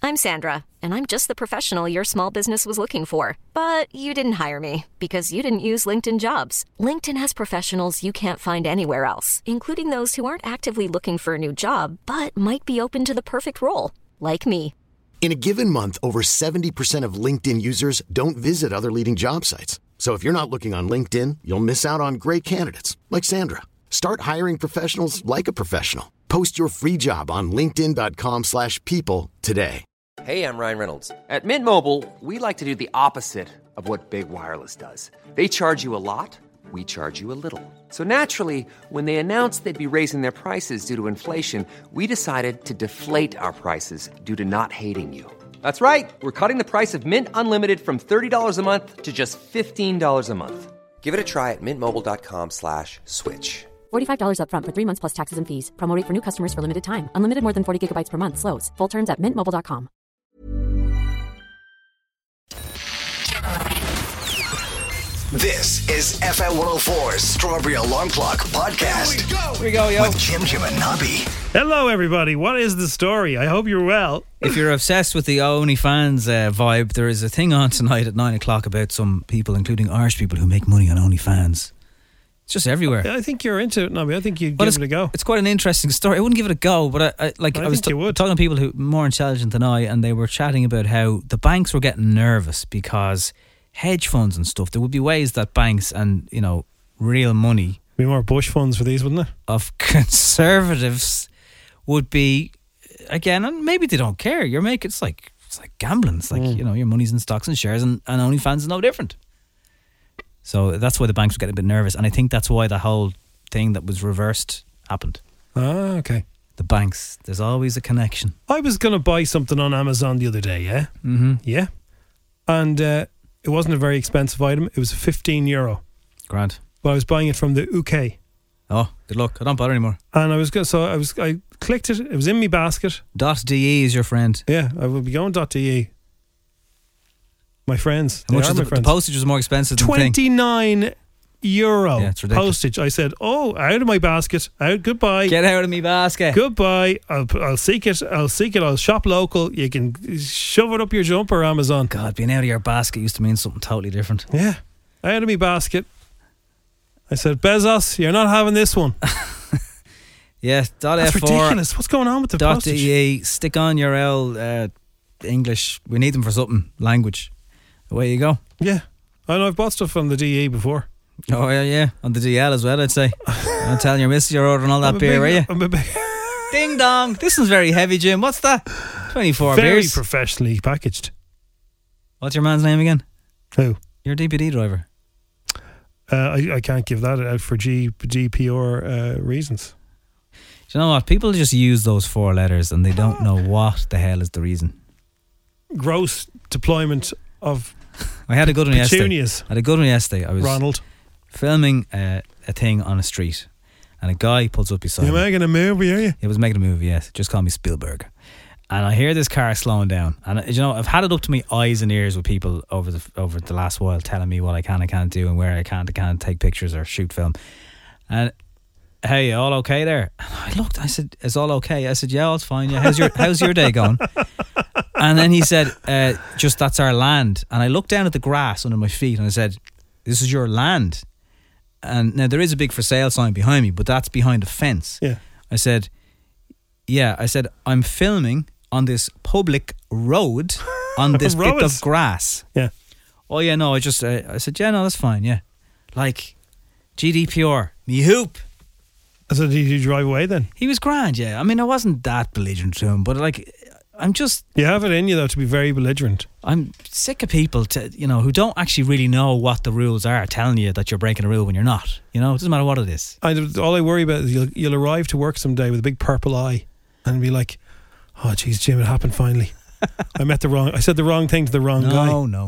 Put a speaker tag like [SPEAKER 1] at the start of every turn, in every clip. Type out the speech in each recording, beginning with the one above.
[SPEAKER 1] I'm Sandra, and I'm just the professional your small business was looking for. But you didn't hire me because you didn't use LinkedIn Jobs. LinkedIn has professionals you can't find anywhere else, including those who aren't actively looking for a new job, but might be open to the perfect role, like me.
[SPEAKER 2] In a given month, over 70% of LinkedIn users don't visit other leading job sites. So if you're not looking on LinkedIn, you'll miss out on great candidates like Sandra. Start hiring professionals like a professional. Post your free job on linkedin.com/people today.
[SPEAKER 3] Hey, I'm Ryan Reynolds. At Mint Mobile, we like to do the opposite of what Big Wireless does. They charge you a lot, we charge you a little. So naturally, when they announced they'd be raising their prices due to inflation, we decided to deflate our prices due to not hating you. That's right. We're cutting the price of Mint Unlimited from $30 a month to just $15 a month. Give it a try at mintmobile.com/switch.
[SPEAKER 4] $45 up front for 3 months plus taxes and fees. Promo rate for new customers for limited time. Unlimited more than 40 gigabytes per month. Slows full terms at mintmobile.com.
[SPEAKER 5] This is FM 104's Strawberry Alarm Clock Podcast.
[SPEAKER 6] Here we go, yo.
[SPEAKER 5] With Jim and Nobby.
[SPEAKER 6] Hello, everybody. What is the story? I hope you're well.
[SPEAKER 7] If you're obsessed with the OnlyFans vibe, there is a thing on tonight at 9 o'clock about some people, including Irish people, who make money on OnlyFans. It's just everywhere.
[SPEAKER 6] I think you're into it, Nobby. I think you'd give it a go.
[SPEAKER 7] It's quite an interesting story. I wouldn't give it a go, but I was talking to people who more intelligent than I, and they were chatting about how the banks were getting nervous because hedge funds and stuff, there would be ways that banks and, you know, real money,
[SPEAKER 6] be more Bush funds for these, wouldn't it?
[SPEAKER 7] Of conservatives would be, again, and maybe they don't care. It's like gambling. It's like, you know, your money's in stocks and shares, and OnlyFans is no different. So that's why the banks were getting a bit nervous, and I think that's why the whole thing that was reversed happened.
[SPEAKER 6] Ah, okay.
[SPEAKER 7] The banks, there's always a connection.
[SPEAKER 6] I was going to buy something on Amazon the other day, yeah?
[SPEAKER 7] Mm-hmm.
[SPEAKER 6] Yeah. And it wasn't a very expensive item. It was €15.
[SPEAKER 7] Grand.
[SPEAKER 6] But I was buying it from the UK.
[SPEAKER 7] Oh, good luck. I don't bother anymore.
[SPEAKER 6] And I clicked it. It was in my basket.
[SPEAKER 7] .de is your friend.
[SPEAKER 6] Yeah, I will be going .de. My friends.
[SPEAKER 7] How much is the postage was more expensive than
[SPEAKER 6] €29.
[SPEAKER 7] Yeah, it's ridiculous.
[SPEAKER 6] Postage. I said, out of my basket. Out. Goodbye.
[SPEAKER 7] Get out of my basket.
[SPEAKER 6] Goodbye. I'll seek it. I'll shop local. You can shove it up your jumper, Amazon.
[SPEAKER 7] God, being out of your basket used to mean something totally different.
[SPEAKER 6] Yeah. Out of my basket. I said, Bezos, you're not having this one.
[SPEAKER 7] Yeah.
[SPEAKER 6] That's ridiculous. What's going on with the postage?
[SPEAKER 7] .de, stick on your English. We need them for something. Language. Away you go.
[SPEAKER 6] Yeah. I know I've bought stuff on the DE before.
[SPEAKER 7] Oh, yeah. On the DL as well, I'd say. I'm telling your missus you're ordering all that beer, are you?
[SPEAKER 6] I'm a big
[SPEAKER 7] Ding dong. This one's very heavy, Jim. What's that? 24
[SPEAKER 6] very
[SPEAKER 7] beers.
[SPEAKER 6] Very professionally packaged.
[SPEAKER 7] What's your man's name again?
[SPEAKER 6] Who?
[SPEAKER 7] Your DPD driver.
[SPEAKER 6] I can't give that out for GPR reasons.
[SPEAKER 7] Do you know what? People just use those 4 letters and they don't know what the hell is the reason.
[SPEAKER 6] Gross deployment of
[SPEAKER 7] I had a good one
[SPEAKER 6] petunias.
[SPEAKER 7] yesterday. I was
[SPEAKER 6] Ronald
[SPEAKER 7] filming a thing on a street, and a guy pulls up beside me.
[SPEAKER 6] You're making a movie, are you?
[SPEAKER 7] He was making a movie, yes. Just call me Spielberg. And I hear this car slowing down, and you know, I've had it up to my eyes and ears with people over the last while telling me what I can and can't do, and where I can't take pictures or shoot film. And hey, all okay there? And I looked, I said, is all okay? I said, yeah, all's fine. Yeah, how's your day going? And then he said, just that's our land. And I looked down at the grass under my feet and I said, this is your land. And now there is a big for sale sign behind me, but that's behind a fence.
[SPEAKER 6] Yeah.
[SPEAKER 7] I said, I'm filming on this public road on this bit of grass.
[SPEAKER 6] Yeah.
[SPEAKER 7] Oh yeah, no, I said, yeah, no, that's fine, yeah. Like, GDPR, me hoop.
[SPEAKER 6] So did you drive away then?
[SPEAKER 7] He was grand, yeah. I mean, I wasn't that belligerent to him, but like, I'm just...
[SPEAKER 6] You have it in you, though, to be very belligerent.
[SPEAKER 7] I'm sick of people, who don't actually really know what the rules are, telling you that you're breaking a rule when you're not. You know, it doesn't matter what it is.
[SPEAKER 6] All I worry about is you'll arrive to work someday with a big purple eye and be like, oh, geez, Jim, it happened finally. I said the wrong thing to the wrong guy.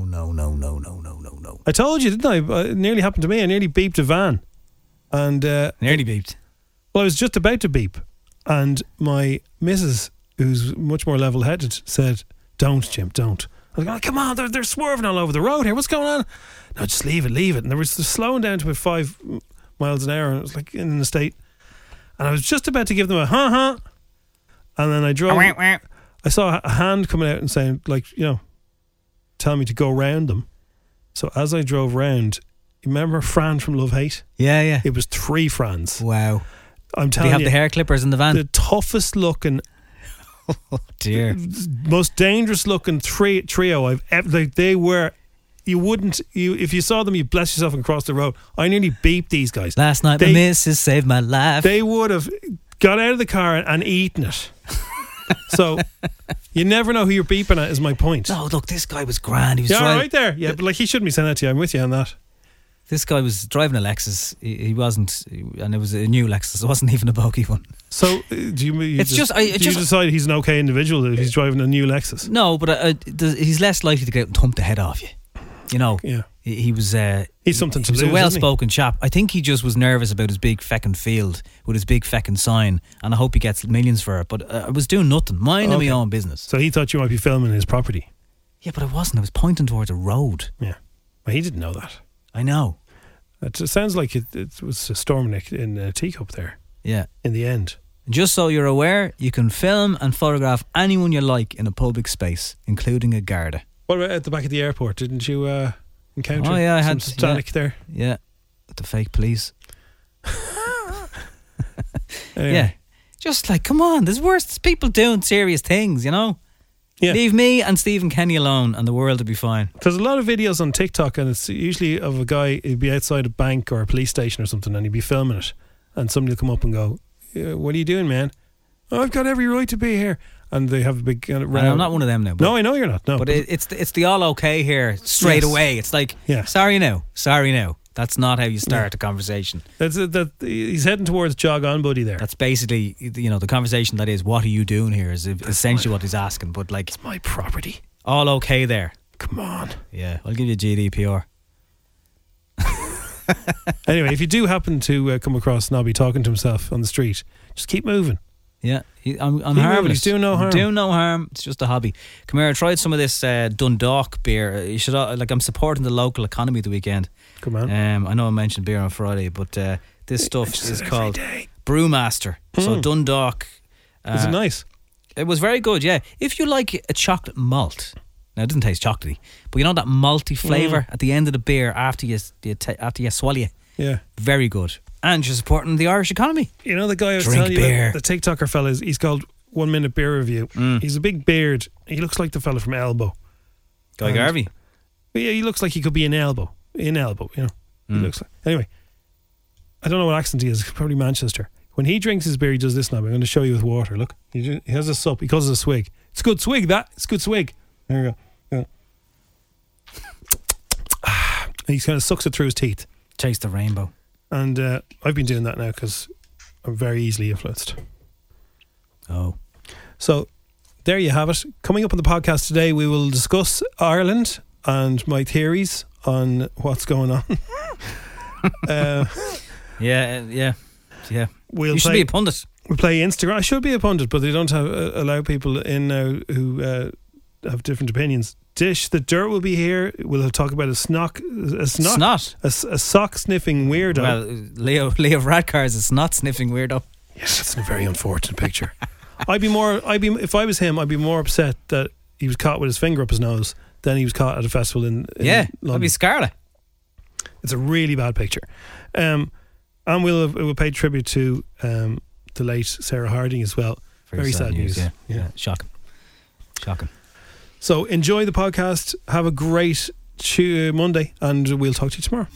[SPEAKER 7] No.
[SPEAKER 6] I told you, didn't I? It nearly happened to me. I nearly beeped a van. And
[SPEAKER 7] nearly beeped.
[SPEAKER 6] Well, I was just about to beep, and my missus, who's much more level-headed, said, "Don't, Jim, don't." I was like, "Come on, they're swerving all over the road here. What's going on?" No, just leave it. And they were slowing down to about 5 miles an hour, and it was like in an estate. And I was just about to give them a ha-ha, and then I I saw a hand coming out and saying, like, tell me to go round them. So as I drove round, you remember Fran from Love Hate?
[SPEAKER 7] Yeah.
[SPEAKER 6] It was 3 Frans.
[SPEAKER 7] Wow.
[SPEAKER 6] I'm
[SPEAKER 7] Did
[SPEAKER 6] telling
[SPEAKER 7] they have
[SPEAKER 6] you,
[SPEAKER 7] the hair clippers in the van?
[SPEAKER 6] the toughest looking,
[SPEAKER 7] Oh dear.
[SPEAKER 6] most dangerous looking trio I've ever. Like, they were. You wouldn't. If you saw them, you bless yourself and cross the road. I nearly beeped these guys.
[SPEAKER 7] Last night my missus saved my life.
[SPEAKER 6] They would have got out of the car and eaten it. So you never know who you're beeping at. Is my point.
[SPEAKER 7] No, look, this guy was grand. He was
[SPEAKER 6] Yeah, right there. Yeah, but like, he shouldn't be saying that to you. I'm with you on that.
[SPEAKER 7] This guy was driving a Lexus. He wasn't, and it was a new Lexus. It wasn't even a bogey one.
[SPEAKER 6] So do you?
[SPEAKER 7] It's just-
[SPEAKER 6] do you decide he's an okay individual if he's driving a new Lexus?
[SPEAKER 7] No, but he's less likely to get out and thump the head off you. You know,
[SPEAKER 6] Yeah.
[SPEAKER 7] he was.
[SPEAKER 6] He's something to
[SPEAKER 7] He was
[SPEAKER 6] lose,
[SPEAKER 7] a well-spoken chap. I think he just was nervous about his big feckin' field with his big feckin' sign, and I hope he gets millions for it. But I was doing nothing, minding my own business.
[SPEAKER 6] So he thought you might be filming his property.
[SPEAKER 7] Yeah, but I wasn't. I was pointing towards a road.
[SPEAKER 6] Yeah. Well, he didn't know that.
[SPEAKER 7] I know.
[SPEAKER 6] It sounds like it was a storm in a teacup there
[SPEAKER 7] Yeah.
[SPEAKER 6] in the end.
[SPEAKER 7] Just so you're aware, you can film and photograph anyone you like in a public space, including a Garda.
[SPEAKER 6] What about at the back of the airport? Didn't you encounter
[SPEAKER 7] I
[SPEAKER 6] some
[SPEAKER 7] had
[SPEAKER 6] static there?
[SPEAKER 7] Yeah, with the fake police.
[SPEAKER 6] Anyway.
[SPEAKER 7] Yeah, just like, come on, there's worse people doing serious things, you know.
[SPEAKER 6] Yeah.
[SPEAKER 7] Leave me and Stephen Kenny alone, and the world will be fine.
[SPEAKER 6] There's a lot of videos on TikTok, and it's usually of a guy who'd be outside a bank or a police station or something, and he'd be filming it, and somebody will come up and go, "What are you doing, man?" "Oh, I've got every right to be here," and they have a big kind of row.
[SPEAKER 7] I'm not one of them now. But,
[SPEAKER 6] No, I know you're not. No,
[SPEAKER 7] but it's the all okay here straight
[SPEAKER 6] Yes.
[SPEAKER 7] away. It's like,
[SPEAKER 6] Yeah.
[SPEAKER 7] sorry now. That's not how you start a conversation.
[SPEAKER 6] he's heading towards jog on, buddy. There,
[SPEAKER 7] That's basically, the conversation that is, what are you doing here is essentially what he's asking. But like,
[SPEAKER 6] my property.
[SPEAKER 7] all okay there.
[SPEAKER 6] Come on.
[SPEAKER 7] Yeah, I'll give you GDPR.
[SPEAKER 6] Anyway, if you do happen to come across Nobby talking to himself on the street, just keep moving.
[SPEAKER 7] Yeah, I'm
[SPEAKER 6] moving,
[SPEAKER 7] harmless.
[SPEAKER 6] he's doing no harm.
[SPEAKER 7] Doing no harm. It's just a hobby. Come here, I tried some of this Dundalk beer. You should I'm supporting the local economy the weekend.
[SPEAKER 6] Come on.
[SPEAKER 7] I know I mentioned beer on Friday, but this stuff
[SPEAKER 6] mentions
[SPEAKER 7] is
[SPEAKER 6] it every
[SPEAKER 7] called
[SPEAKER 6] day.
[SPEAKER 7] Brewmaster. So Dundalk.
[SPEAKER 6] Is it nice?
[SPEAKER 7] It was very good. Yeah, if you like a chocolate malt. Now it doesn't taste chocolatey, but you know that malty flavour at the end of the beer after you swallow it.
[SPEAKER 6] Yeah.
[SPEAKER 7] Very good. And you're supporting the Irish economy.
[SPEAKER 6] You know the guy I was
[SPEAKER 7] Drink
[SPEAKER 6] telling you
[SPEAKER 7] beer.
[SPEAKER 6] about, the TikToker fella, he's called 1 Minute Beer Review. He's a big beard. He looks like the fella from Elbow.
[SPEAKER 7] Guy
[SPEAKER 6] And-
[SPEAKER 7] Garvey.
[SPEAKER 6] But yeah, he looks like he could be in Elbow. He looks like. Anyway, I don't know what accent he is. Probably Manchester. When he drinks his beer, he does this now. I'm going to show you with water. Look, he has a sup. He calls it a swig. It's a good swig. It's a good swig. There you go. Yeah. He kind of sucks it through his teeth.
[SPEAKER 7] Chase the rainbow.
[SPEAKER 6] And I've been doing that now because I'm very easily influenced.
[SPEAKER 7] Oh.
[SPEAKER 6] So there you have it. Coming up on the podcast today, we will discuss Ireland and my theories on what's going on.
[SPEAKER 7] Yeah.
[SPEAKER 6] We'll
[SPEAKER 7] You should
[SPEAKER 6] play,
[SPEAKER 7] be a pundit.
[SPEAKER 6] We'll play Instagram. I should be a pundit, but they don't have allow people in now who have different opinions. Dish the Dirt will be here. We'll talk about a sock sniffing weirdo.
[SPEAKER 7] Well, Leo Radcar is a snot sniffing weirdo.
[SPEAKER 6] Yes, that's a very unfortunate picture. If I was him, I'd be more upset that he was caught with his finger up his nose than he was caught at a festival in
[SPEAKER 7] Yeah,
[SPEAKER 6] London.
[SPEAKER 7] that'd be Scarlet.
[SPEAKER 6] It's a really bad picture. And we'll pay tribute to the late Sarah Harding as well. Very sad news.
[SPEAKER 7] Yeah. Shocking.
[SPEAKER 6] So enjoy the podcast. Have a great Monday, and we'll talk to you tomorrow.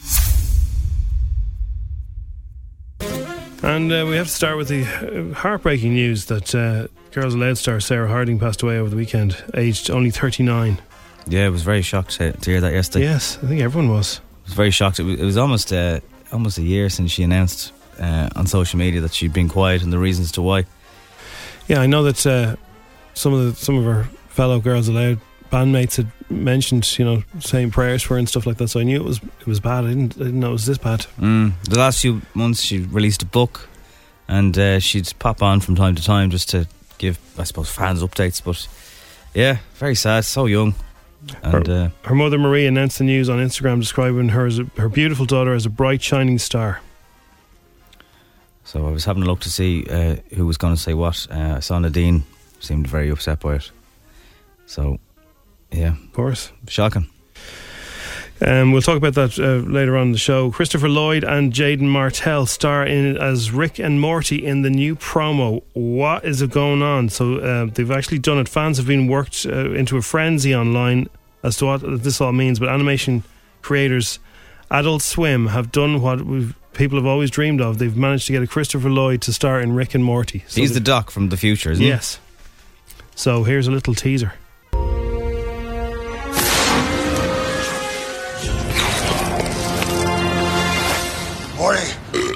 [SPEAKER 6] And we have to start with the heartbreaking news that Girls Aloud star Sarah Harding passed away over the weekend, aged only 39.
[SPEAKER 7] Yeah, I was very shocked to hear that yesterday.
[SPEAKER 6] Yes, I think everyone was.
[SPEAKER 7] I was very shocked. It was almost a year since she announced on social media that she'd been quiet and the reasons to why.
[SPEAKER 6] Yeah, I know that some of her fellow Girls Aloud bandmates had mentioned, saying prayers for her and stuff like that. So I knew it was bad. I didn't know it was this bad.
[SPEAKER 7] The last few months, she released a book, and she'd pop on from time to time just to give, I suppose, fans updates. But yeah, very sad. So young. And
[SPEAKER 6] her mother Marie announced the news on Instagram, describing her her beautiful daughter as a bright shining star.
[SPEAKER 7] So I was having a look to see who was going to say what. I saw Nadine seemed very upset by it. So, yeah.
[SPEAKER 6] Of course.
[SPEAKER 7] Shocking.
[SPEAKER 6] We'll talk about that later on in the show. Christopher Lloyd and Jaden Martell star in it as Rick and Morty in the new promo. What is it going on? So they've actually done it. Fans have been worked into a frenzy online as to what this all means. But animation creators Adult Swim have done what people have always dreamed of. They've managed to get a Christopher Lloyd to star in Rick and Morty. So
[SPEAKER 7] he's the Doc from the future, isn't he?
[SPEAKER 6] Yes. So here's a little teaser.
[SPEAKER 5] Morty.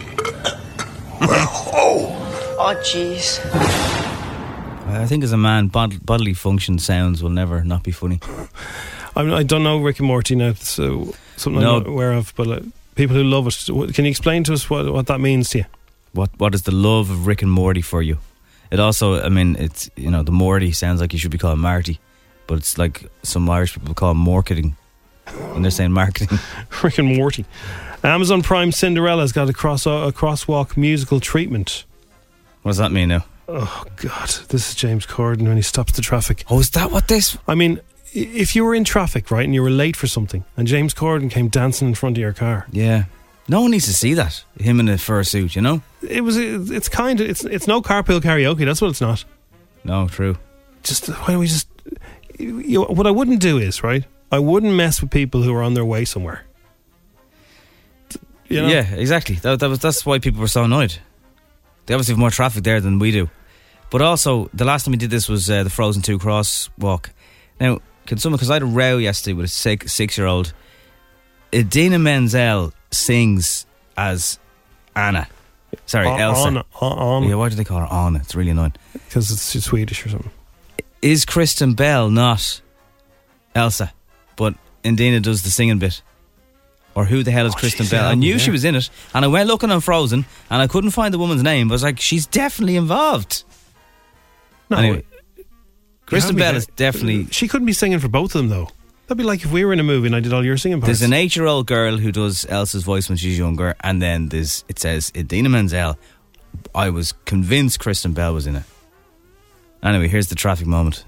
[SPEAKER 8] Oh, jeez.
[SPEAKER 7] I think as a man, bodily function sounds will never not be funny.
[SPEAKER 6] I don't know Rick and Morty now. It's something I'm not aware of, but people who love it, can you explain to us what that means to you?
[SPEAKER 7] What is the love of Rick and Morty for you? It also, I mean, it's, you know, the Morty sounds like you should be called Marty, but it's like some Irish people call marketing when they're saying marketing.
[SPEAKER 6] Rick and Morty. Amazon Prime Cinderella's got a crosswalk musical treatment.
[SPEAKER 7] What does that mean now?
[SPEAKER 6] Oh God, this is James Corden when he stops the traffic.
[SPEAKER 7] Oh, is that what this?
[SPEAKER 6] I mean, if you were in traffic, right, and you were late for something, and James Corden came dancing in front of your car,
[SPEAKER 7] yeah, no one needs to see that. Him in a fursuit, you know.
[SPEAKER 6] It's kind of it's no carpool karaoke. That's what it's not.
[SPEAKER 7] No, true.
[SPEAKER 6] Why don't we just? What I wouldn't do is, right, I wouldn't mess with people who are on their way somewhere. You know?
[SPEAKER 7] Yeah, exactly. That's why people were so annoyed. They obviously have more traffic there than we do. But also, the last time we did this was the Frozen 2 crosswalk. Now, because I had a row yesterday with a 6-year-old, Idina Menzel sings as Anna. Sorry, Elsa.
[SPEAKER 6] Anna.
[SPEAKER 7] Yeah, why do they call her Anna? It's really annoying.
[SPEAKER 6] Because it's Swedish or something.
[SPEAKER 7] Is Kristen Bell not Elsa? But Idina does the singing bit. Or who the hell is Kristen Bell? I knew she was in it, and I went looking on Frozen, and I couldn't find the woman's name, but I was like, she's definitely involved.
[SPEAKER 6] No,
[SPEAKER 7] anyway, Kristen Bell is definitely...
[SPEAKER 6] She couldn't be singing for both of them, though. That'd be like if we were in a movie and I did all your singing parts.
[SPEAKER 7] There's an 8-year-old girl who does Elsa's voice when she's younger, and then it says Idina Menzel. I was convinced Kristen Bell was in it. Anyway, here's the traffic moment.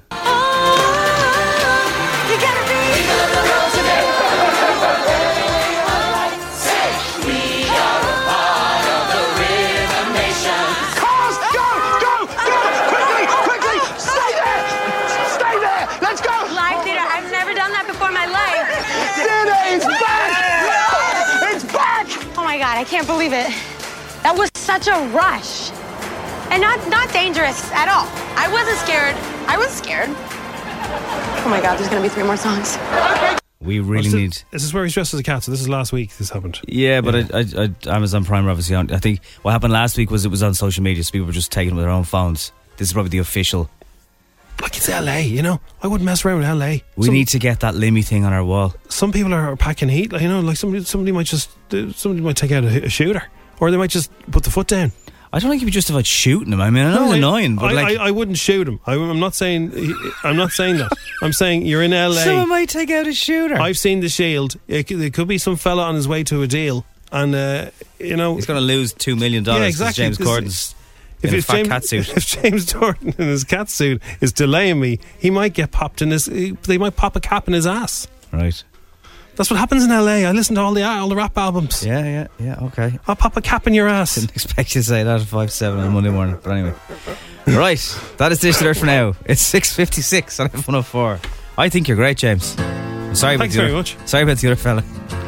[SPEAKER 9] I can't believe it. That was such a rush. And not dangerous at all. I wasn't scared. I was scared. Oh my God, there's going to be 3 more songs.
[SPEAKER 7] We really need...
[SPEAKER 6] This is where he's dressed as a cat, so this is last week this happened.
[SPEAKER 7] Yeah, but I Amazon Prime obviously on. I think what happened last week was it was on social media, so people were just taking it with their own phones. This is probably the official...
[SPEAKER 6] Like, it's LA, you know. I wouldn't mess around with LA.
[SPEAKER 7] We need to get that Limmy thing on our wall.
[SPEAKER 6] Some people are packing heat, like, you know, like somebody might take out a shooter, or they might just put the foot down.
[SPEAKER 7] I don't think you'd be justified shooting him. I mean, I know it's annoying, but
[SPEAKER 6] I wouldn't shoot him. I'm not saying that. I'm saying you're in LA.
[SPEAKER 7] Someone might take out a shooter.
[SPEAKER 6] I've seen The Shield. There could be some fella on his way to a deal, and you know,
[SPEAKER 7] he's going to lose $2 million.
[SPEAKER 6] Yeah, exactly.
[SPEAKER 7] James Corden's in a fat cat suit.
[SPEAKER 6] If James Corden in his cat suit is delaying me, he might get popped in his. They might pop a cap in his ass.
[SPEAKER 7] Right.
[SPEAKER 6] That's what happens in LA. I listen to all the rap albums.
[SPEAKER 7] Yeah, okay.
[SPEAKER 6] I'll pop a cap in your ass.
[SPEAKER 7] Didn't expect you to say that at 5-7 on Monday morning. But anyway. Right, that is Dish Alert for now. It's 6:56 on F104. I think you're great, James. I'm sorry
[SPEAKER 6] Thanks very much.
[SPEAKER 7] Sorry about the other fella.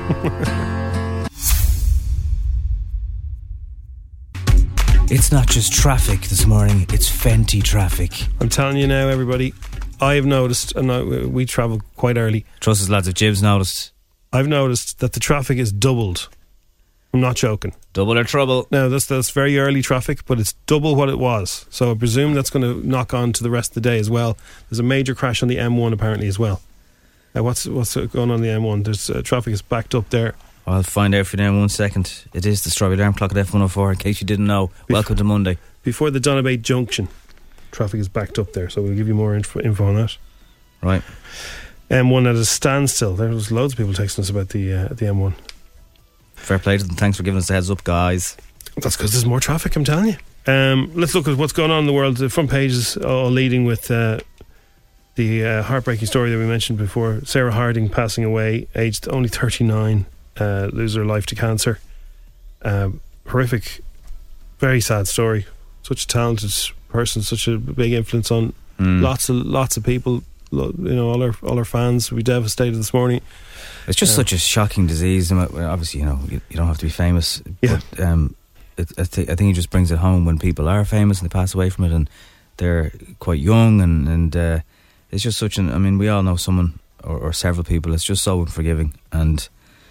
[SPEAKER 7] It's not just traffic this morning, it's Fenty traffic.
[SPEAKER 6] I'm telling you now, everybody, I have noticed, and we travel quite early.
[SPEAKER 7] Trust us, lads, if Jib's noticed.
[SPEAKER 6] I've noticed that the traffic is doubled. I'm not joking.
[SPEAKER 7] Double or trouble.
[SPEAKER 6] Now, that's very early traffic, but it's double what it was. So I presume that's going to knock on to the rest of the day as well. There's a major crash on the M1 apparently as well. What's going on the M1? There's traffic is backed up there.
[SPEAKER 7] I'll find out for you now in 1 second. It is the Strawberry Alarm Clock at F104, in case you didn't know. Welcome to Monday.
[SPEAKER 6] Before the Donabate Junction, traffic is backed up there, so we'll give you more info on that.
[SPEAKER 7] Right.
[SPEAKER 6] M1 at a standstill. There was loads of people texting us about the M1.
[SPEAKER 7] Fair play to them. Thanks for giving us the heads up, guys.
[SPEAKER 6] That's because there's more traffic, I'm telling you. Let's look at what's going on in the world. The front page is all leading with The heartbreaking story that we mentioned before, Sarah Harding passing away, aged only 39, lose her life to cancer. Horrific, very sad story. Such a talented person, such a big influence on lots of people. All our fans will be devastated this morning.
[SPEAKER 7] It's just such a shocking disease. Obviously, you don't have to be famous.
[SPEAKER 6] Yeah.
[SPEAKER 7] But I think it just brings it home when people are famous and they pass away from it, and they're quite young, and it's just such an. We all know someone or several people. It's just so unforgiving, and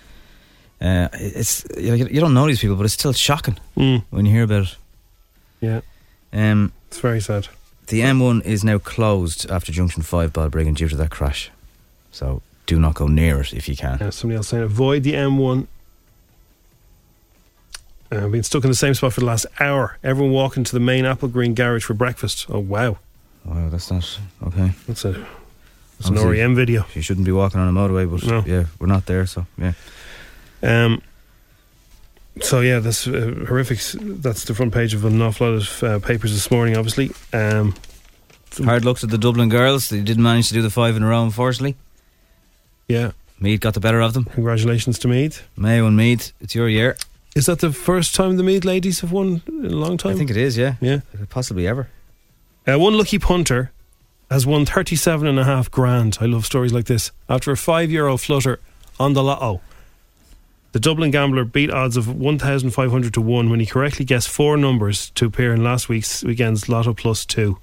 [SPEAKER 7] it's you don't know these people, but it's still shocking when you hear about it.
[SPEAKER 6] Yeah. It's very sad.
[SPEAKER 7] The M1 is now closed after Junction 5 Balbriggan due to that crash. So do not go near it if you can.
[SPEAKER 6] Somebody else saying avoid the M1. Been stuck in the same spot for the last hour. Everyone walking to the main Apple Green garage for breakfast. Oh wow.
[SPEAKER 7] Wow, that's not okay.
[SPEAKER 6] That's an REM video.
[SPEAKER 7] You shouldn't be walking on a motorway, but
[SPEAKER 6] no.
[SPEAKER 7] Yeah, we're not there, so yeah.
[SPEAKER 6] So yeah, that's horrific. That's the front page of an awful lot of papers this morning, obviously.
[SPEAKER 7] Hard looks at the Dublin girls. They didn't manage to do the 5 in a row, unfortunately.
[SPEAKER 6] Yeah.
[SPEAKER 7] Meath got the better of them.
[SPEAKER 6] Congratulations to Meath.
[SPEAKER 7] Mayo and Meath, it's your year.
[SPEAKER 6] Is that the first time the Meath ladies have won in a long time?
[SPEAKER 7] I think it is, yeah.
[SPEAKER 6] Yeah.
[SPEAKER 7] Possibly ever.
[SPEAKER 6] One lucky punter has won 37.5 grand. I love stories like this. After a €5 flutter on the lotto. The Dublin gambler beat odds of 1,500 to 1 when he correctly guessed 4 numbers to appear in last weekend's Lotto Plus 2.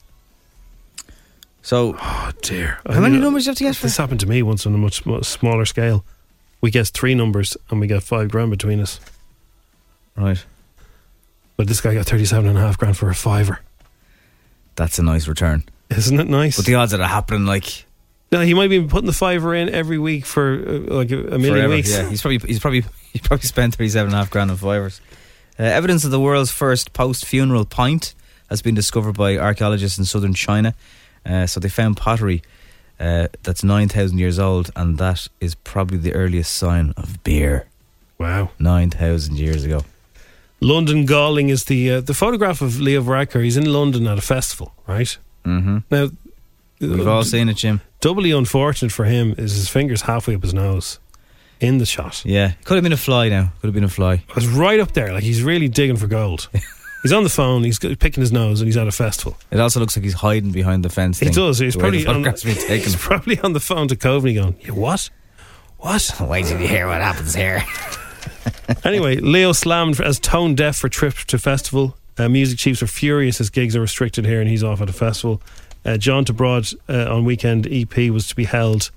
[SPEAKER 7] So,
[SPEAKER 6] oh dear.
[SPEAKER 7] How many numbers do you have to guess for?
[SPEAKER 6] This happened to me once on a much smaller scale. We guessed 3 numbers and we got 5 grand between us.
[SPEAKER 7] Right.
[SPEAKER 6] But this guy got 37.5 grand for a fiver.
[SPEAKER 7] That's a nice return.
[SPEAKER 6] Isn't it nice?
[SPEAKER 7] But the odds of it happening, like...
[SPEAKER 6] No, he might be putting the fiver in every week for like a million
[SPEAKER 7] forever,
[SPEAKER 6] weeks.
[SPEAKER 7] Yeah, he's probably spent 37.5 grand on fivers. Evidence of the world's first post-funeral pint has been discovered by archaeologists in southern China. So they found pottery that's 9,000 years old, and that is probably the earliest sign of beer.
[SPEAKER 6] Wow,
[SPEAKER 7] 9,000 years ago.
[SPEAKER 6] London Galling is the photograph of Leo Varadkar. He's in London at a festival, right?
[SPEAKER 7] Mm-hmm.
[SPEAKER 6] Now,
[SPEAKER 7] we've all seen it, Jim.
[SPEAKER 6] Doubly unfortunate for him is his fingers halfway up his nose in the shot.
[SPEAKER 7] Yeah, could have been a fly now. Could have been a fly.
[SPEAKER 6] It was right up there, like he's really digging for gold. He's on the phone, he's picking his nose, and he's at a festival.
[SPEAKER 7] It also looks like he's hiding behind the fence.
[SPEAKER 6] He does. He's probably on the phone to Coveney going, "You what? What?
[SPEAKER 7] Wait till you hear what happens here."
[SPEAKER 6] Anyway, Leo slammed as tone deaf for trip to festival. Music chiefs are furious as gigs are restricted here and he's off at a festival. John to Broad on weekend EP was to be held.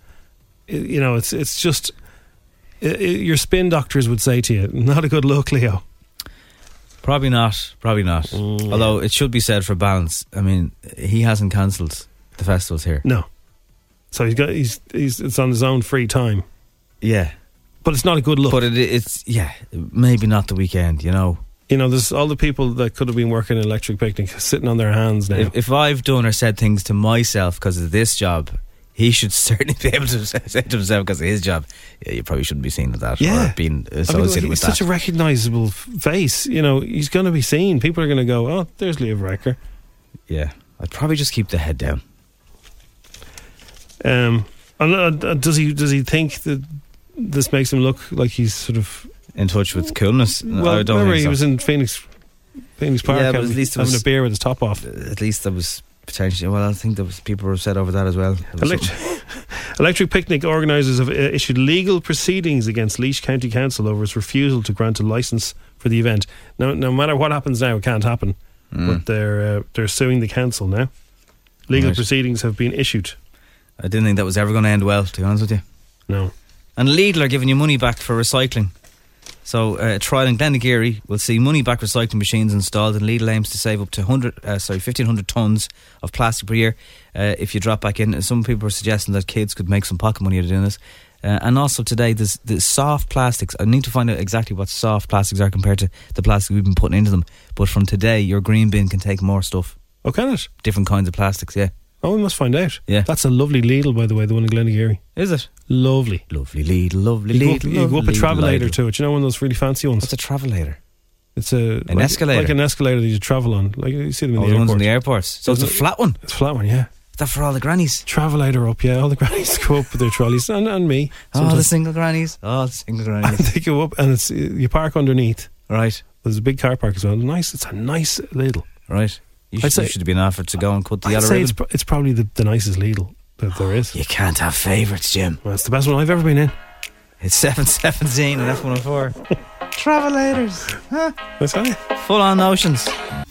[SPEAKER 6] It's just your spin doctors would say to you, not a good look, Leo.
[SPEAKER 7] Probably not. Although it should be said for balance, I mean, he hasn't cancelled the festivals here.
[SPEAKER 6] No. So it's on his own free time.
[SPEAKER 7] Yeah.
[SPEAKER 6] But it's not a good look.
[SPEAKER 7] But it's maybe not the weekend,
[SPEAKER 6] there's all the people that could have been working in Electric Picnic sitting on their hands now.
[SPEAKER 7] If I've done or said things to myself because of this job, he should certainly be able to say to himself because of his job, you probably shouldn't be seen at that or being associated with that.
[SPEAKER 6] He's such a recognisable face. He's going to be seen. People are going to go, "Oh, there's Leo Varadkar."
[SPEAKER 7] Yeah, I'd probably just keep the head down.
[SPEAKER 6] Does he think that this makes him look like he's sort of
[SPEAKER 7] in touch with coolness?
[SPEAKER 6] Well,
[SPEAKER 7] I don't
[SPEAKER 6] remember
[SPEAKER 7] think so.
[SPEAKER 6] He was in Phoenix Park
[SPEAKER 7] but at least
[SPEAKER 6] having a beer with his top off.
[SPEAKER 7] At least there was potentially. Well, I think there was people were upset over that as well.
[SPEAKER 6] Electric Picnic organisers have issued legal proceedings against Laois County Council over its refusal to grant a licence for the event. Now, no matter what happens now, it can't happen. But they're suing the council now. Legal proceedings have been issued.
[SPEAKER 7] I didn't think that was ever going to end well, to be honest with you.
[SPEAKER 6] No.
[SPEAKER 7] And Lidl are giving you money back for recycling. So a trial in Glenageary will see money back recycling machines installed, and Lidl aims to save up to 1,500 tonnes of plastic per year if you drop back in. Some people are suggesting that kids could make some pocket money out of doing this. And also today there's the soft plastics. I need to find out exactly what soft plastics are compared to the plastic we've been putting into them. But from today your green bin can take more stuff.
[SPEAKER 6] Oh, can it?
[SPEAKER 7] Different kinds of plastics, yeah.
[SPEAKER 6] Oh, we must find out.
[SPEAKER 7] Yeah.
[SPEAKER 6] That's a lovely Lidl, by the way, the one in Glenageary.
[SPEAKER 7] Is it?
[SPEAKER 6] Lovely.
[SPEAKER 7] Lovely Lidl, lovely Lidl.
[SPEAKER 6] You go up a travelator to it. You know, one of those really fancy ones.
[SPEAKER 7] What's a travelator?
[SPEAKER 6] It's
[SPEAKER 7] escalator.
[SPEAKER 6] Like an escalator that you travel on. Like you see them in the
[SPEAKER 7] ones
[SPEAKER 6] airport.
[SPEAKER 7] in the airports. So it's a flat one?
[SPEAKER 6] It's a flat one, yeah.
[SPEAKER 7] Is that for all the grannies?
[SPEAKER 6] Travelator up, yeah. All the grannies go up with their trolleys, and me.
[SPEAKER 7] All the single grannies.
[SPEAKER 6] And they go up, and it's you park underneath.
[SPEAKER 7] Right.
[SPEAKER 6] There's a big car park as well. Nice. It's a nice Lidl.
[SPEAKER 7] Right. You should have been offered to go and cut the yellow
[SPEAKER 6] ribbon.
[SPEAKER 7] ribbon.
[SPEAKER 6] It's probably the nicest Lidl that there is.
[SPEAKER 7] You can't have favourites, Jim.
[SPEAKER 6] Well, it's the best one I've ever been in.
[SPEAKER 7] It's 717 and F104. Travelators. Huh?
[SPEAKER 6] That's right.
[SPEAKER 7] Full on notions.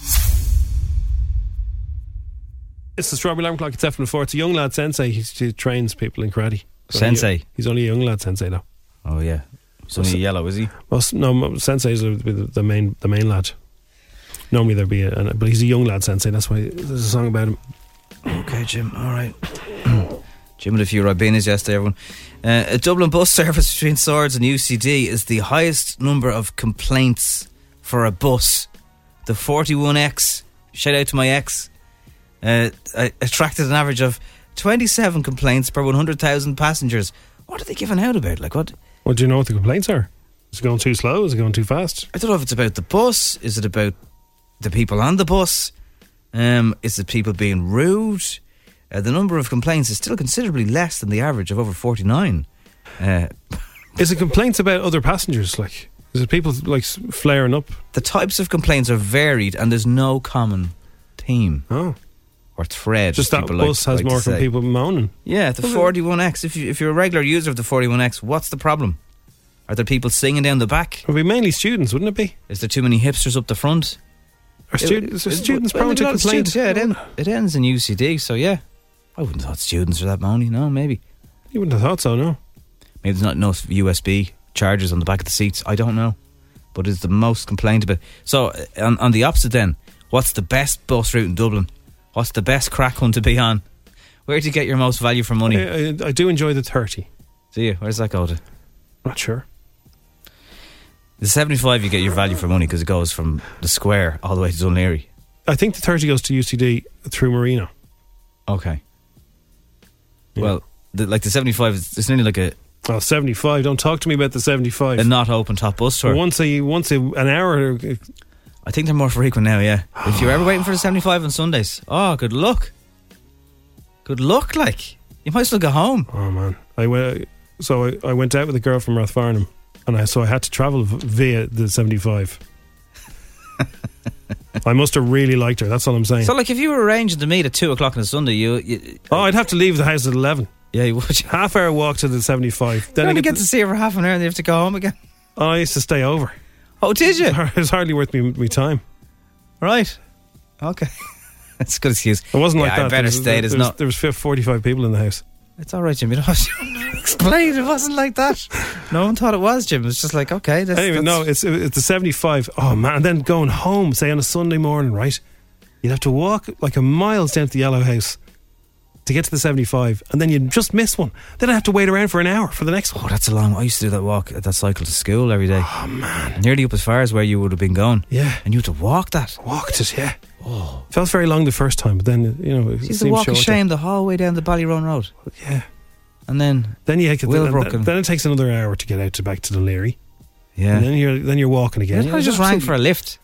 [SPEAKER 6] It's the Strawberry Alarm Clock. It's F104. It's a young lad sensei. He trains people in karate.
[SPEAKER 7] Sensei?
[SPEAKER 6] He's only a young lad sensei though.
[SPEAKER 7] Oh yeah. He's only yellow, is he?
[SPEAKER 6] Well, no, sensei is the main lad. Normally there'd be but he's a young lad sensei. That's why there's a song about him.
[SPEAKER 7] Okay, Jim. All right. Jim had a few Ribenas yesterday, everyone. A Dublin bus service between Swords and UCD is the highest number of complaints for a bus. The 41X, shout out to my ex, attracted an average of 27 complaints per 100,000 passengers. What are they giving out about? Like what?
[SPEAKER 6] Well, do you know what the complaints are? Is it going too slow? Is it going too fast?
[SPEAKER 7] I don't know if it's about the bus. Is it about the people on the bus? Is it people being rude? The number of complaints is still considerably less than the average of over 49.
[SPEAKER 6] Is it complaints about other passengers? Like, is it people like flaring up?
[SPEAKER 7] The types of complaints are varied, and there's no common theme.
[SPEAKER 6] Oh.
[SPEAKER 7] Or thread.
[SPEAKER 6] Just that bus has more from people moaning.
[SPEAKER 7] Yeah, the 41X. If you're a regular user of the 41X, what's the problem? Are there people singing down the back?
[SPEAKER 6] It would be mainly students, wouldn't it be?
[SPEAKER 7] Is there too many hipsters up the front?
[SPEAKER 6] Are students prone to complaint?
[SPEAKER 7] Yeah, it ends in UCD, so yeah. I wouldn't have thought students are that moany, no, maybe.
[SPEAKER 6] You wouldn't have thought so, no.
[SPEAKER 7] Maybe there's not enough USB chargers on the back of the seats, I don't know. But it's the most complained about. So, on the opposite then, what's the best bus route in Dublin? What's the best crack one to be on? Where do you get your most value for money?
[SPEAKER 6] I do enjoy the 30.
[SPEAKER 7] Do you? Where does that go to?
[SPEAKER 6] Not sure.
[SPEAKER 7] The 75 you get your value for money because it goes from the square all the way to Dunleary.
[SPEAKER 6] I think the 30 goes to UCD through Marino.
[SPEAKER 7] Okay.
[SPEAKER 6] Yeah.
[SPEAKER 7] Well, the 75 it's nearly like a...
[SPEAKER 6] Oh, 75. Don't talk to me about the 75.
[SPEAKER 7] A not open top bus tour.
[SPEAKER 6] Once an hour.
[SPEAKER 7] I think they're more frequent now, yeah. If you're ever waiting for the 75 on Sundays, oh, good luck. Good luck, like. You might as well go home.
[SPEAKER 6] Oh, man. I went out with a girl from Rathfarnham, and I had to travel via the 75. I must have really liked her, that's all I'm saying.
[SPEAKER 7] So, like, if you were arranging to meet at 2 o'clock on a Sunday,
[SPEAKER 6] I'd have to leave the house at 11.
[SPEAKER 7] Yeah, you would.
[SPEAKER 6] Half hour walk to the 75. Then
[SPEAKER 7] you only get to see her for half an hour and you have to go home again.
[SPEAKER 6] Oh, I used to stay over.
[SPEAKER 7] Oh, did you?
[SPEAKER 6] It was hardly worth me time.
[SPEAKER 7] Right. Okay. That's a good excuse.
[SPEAKER 6] It wasn't like that.
[SPEAKER 7] I better stay.
[SPEAKER 6] There was 45 people in the house.
[SPEAKER 7] It's all right, Jim. You don't have to explain. It wasn't like that. No one thought it was, Jim. It was just like, okay.
[SPEAKER 6] It's the 75. Oh, man. And then going home, say on a Sunday morning, right? You'd have to walk like a miles down to the Yellow House to get to the 75, and then you'd just miss one. Then I'd have to wait around for an hour for the next one.
[SPEAKER 7] Oh, that's a long... I used to do that cycle to school every day.
[SPEAKER 6] Oh, man.
[SPEAKER 7] Nearly up as far as where you would have been going.
[SPEAKER 6] Yeah.
[SPEAKER 7] And you had to walk that.
[SPEAKER 6] Walked it, yeah. Oh. Felt very long the first time, but then, it seemed
[SPEAKER 7] to walk
[SPEAKER 6] shorter.
[SPEAKER 7] a shame the whole way down the Ballyroan Road.
[SPEAKER 6] Yeah.
[SPEAKER 7] And then
[SPEAKER 6] then it takes another hour to get out back to the Leary.
[SPEAKER 7] Yeah.
[SPEAKER 6] And then you're walking again.
[SPEAKER 7] I just rang for a lift.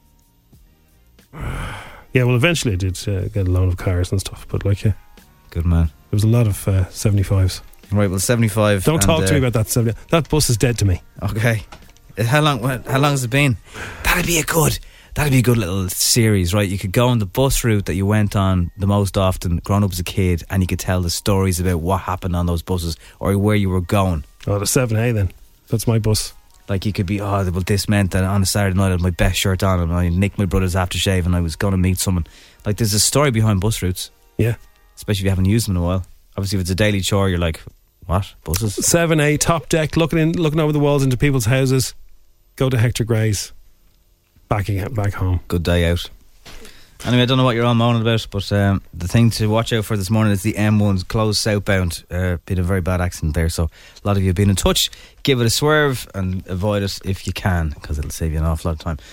[SPEAKER 6] Yeah, well, eventually I did get a load of cars and stuff, but like, yeah.
[SPEAKER 7] Good man.
[SPEAKER 6] There was a lot of 75s.
[SPEAKER 7] Right, well, 75.
[SPEAKER 6] Don't talk to me about that 70. That bus is dead to me.
[SPEAKER 7] Okay. How long has it been? That'd be a good little series, right? You could go on the bus route that you went on the most often growing up as a kid, and you could tell the stories about what happened on those buses or where you were going.
[SPEAKER 6] Oh, the 7A then. That's my bus.
[SPEAKER 7] Like you could be, this meant that on a Saturday night I had my best shirt on and I nicked my brother's aftershave and I was going to meet someone. Like there's a story behind bus routes.
[SPEAKER 6] Yeah.
[SPEAKER 7] Especially if you haven't used them in a while. Obviously if it's a daily chore you're like, what? Buses?
[SPEAKER 6] 7A, top deck, looking over the walls into people's houses. Go to Hector Gray's. Back home.
[SPEAKER 7] Good day out. Anyway, I don't know what you're all moaning about, but the thing to watch out for this morning is the M1's closed southbound. Been a very bad accident there, so a lot of you have been in touch. Give it a swerve and avoid it if you can, because it'll save you an awful lot of time.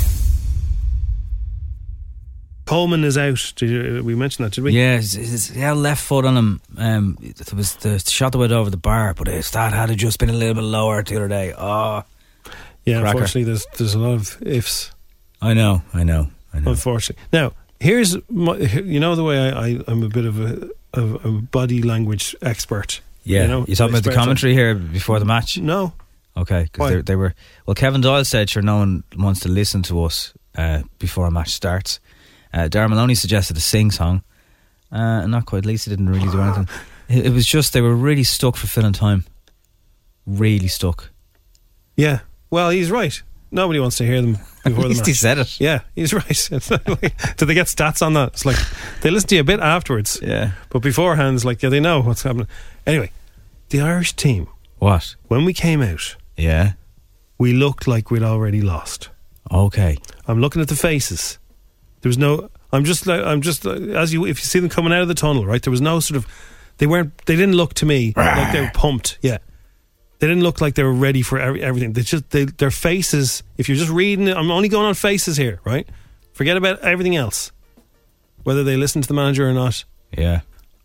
[SPEAKER 6] Coleman is out. We mentioned that, did we?
[SPEAKER 7] Yeah, his left foot on him. It was the shot that went over the bar, but his start had just been a little bit lower the other day. Oh,
[SPEAKER 6] yeah.
[SPEAKER 7] Cracker.
[SPEAKER 6] Unfortunately, there's a lot of ifs.
[SPEAKER 7] I know.
[SPEAKER 6] Unfortunately, now Here's the way I'm a bit of a body language expert.
[SPEAKER 7] Yeah, you're talking about the commentary here before the match?
[SPEAKER 6] No.
[SPEAKER 7] Okay, because they were... Well, Kevin Doyle said, sure, no one wants to listen to us before a match starts. Darren Maloney suggested a sing-song. Not quite. Lisa didn't really do anything. It was just, they were really stuck for filling time. Really stuck.
[SPEAKER 6] Yeah. Well, he's right. Nobody wants to hear them before the match.
[SPEAKER 7] He said it.
[SPEAKER 6] Yeah, he's right. It's not like, do they get stats on that? It's like they listen to you a bit afterwards.
[SPEAKER 7] Yeah.
[SPEAKER 6] But beforehand, it's like, yeah, they know what's happening. Anyway, the Irish team.
[SPEAKER 7] What?
[SPEAKER 6] When we came out,
[SPEAKER 7] yeah,
[SPEAKER 6] we looked like we'd already lost.
[SPEAKER 7] Okay.
[SPEAKER 6] I'm looking at the faces. There was no. I'm just if you see them coming out of the tunnel, right? There was no sort of. They didn't look to me like they were pumped. Yeah. They didn't look like they were ready for everything. Their faces, if you're just reading it, I'm only going on faces here, right? Forget about everything else. Whether they listen to the manager or not.
[SPEAKER 7] Yeah.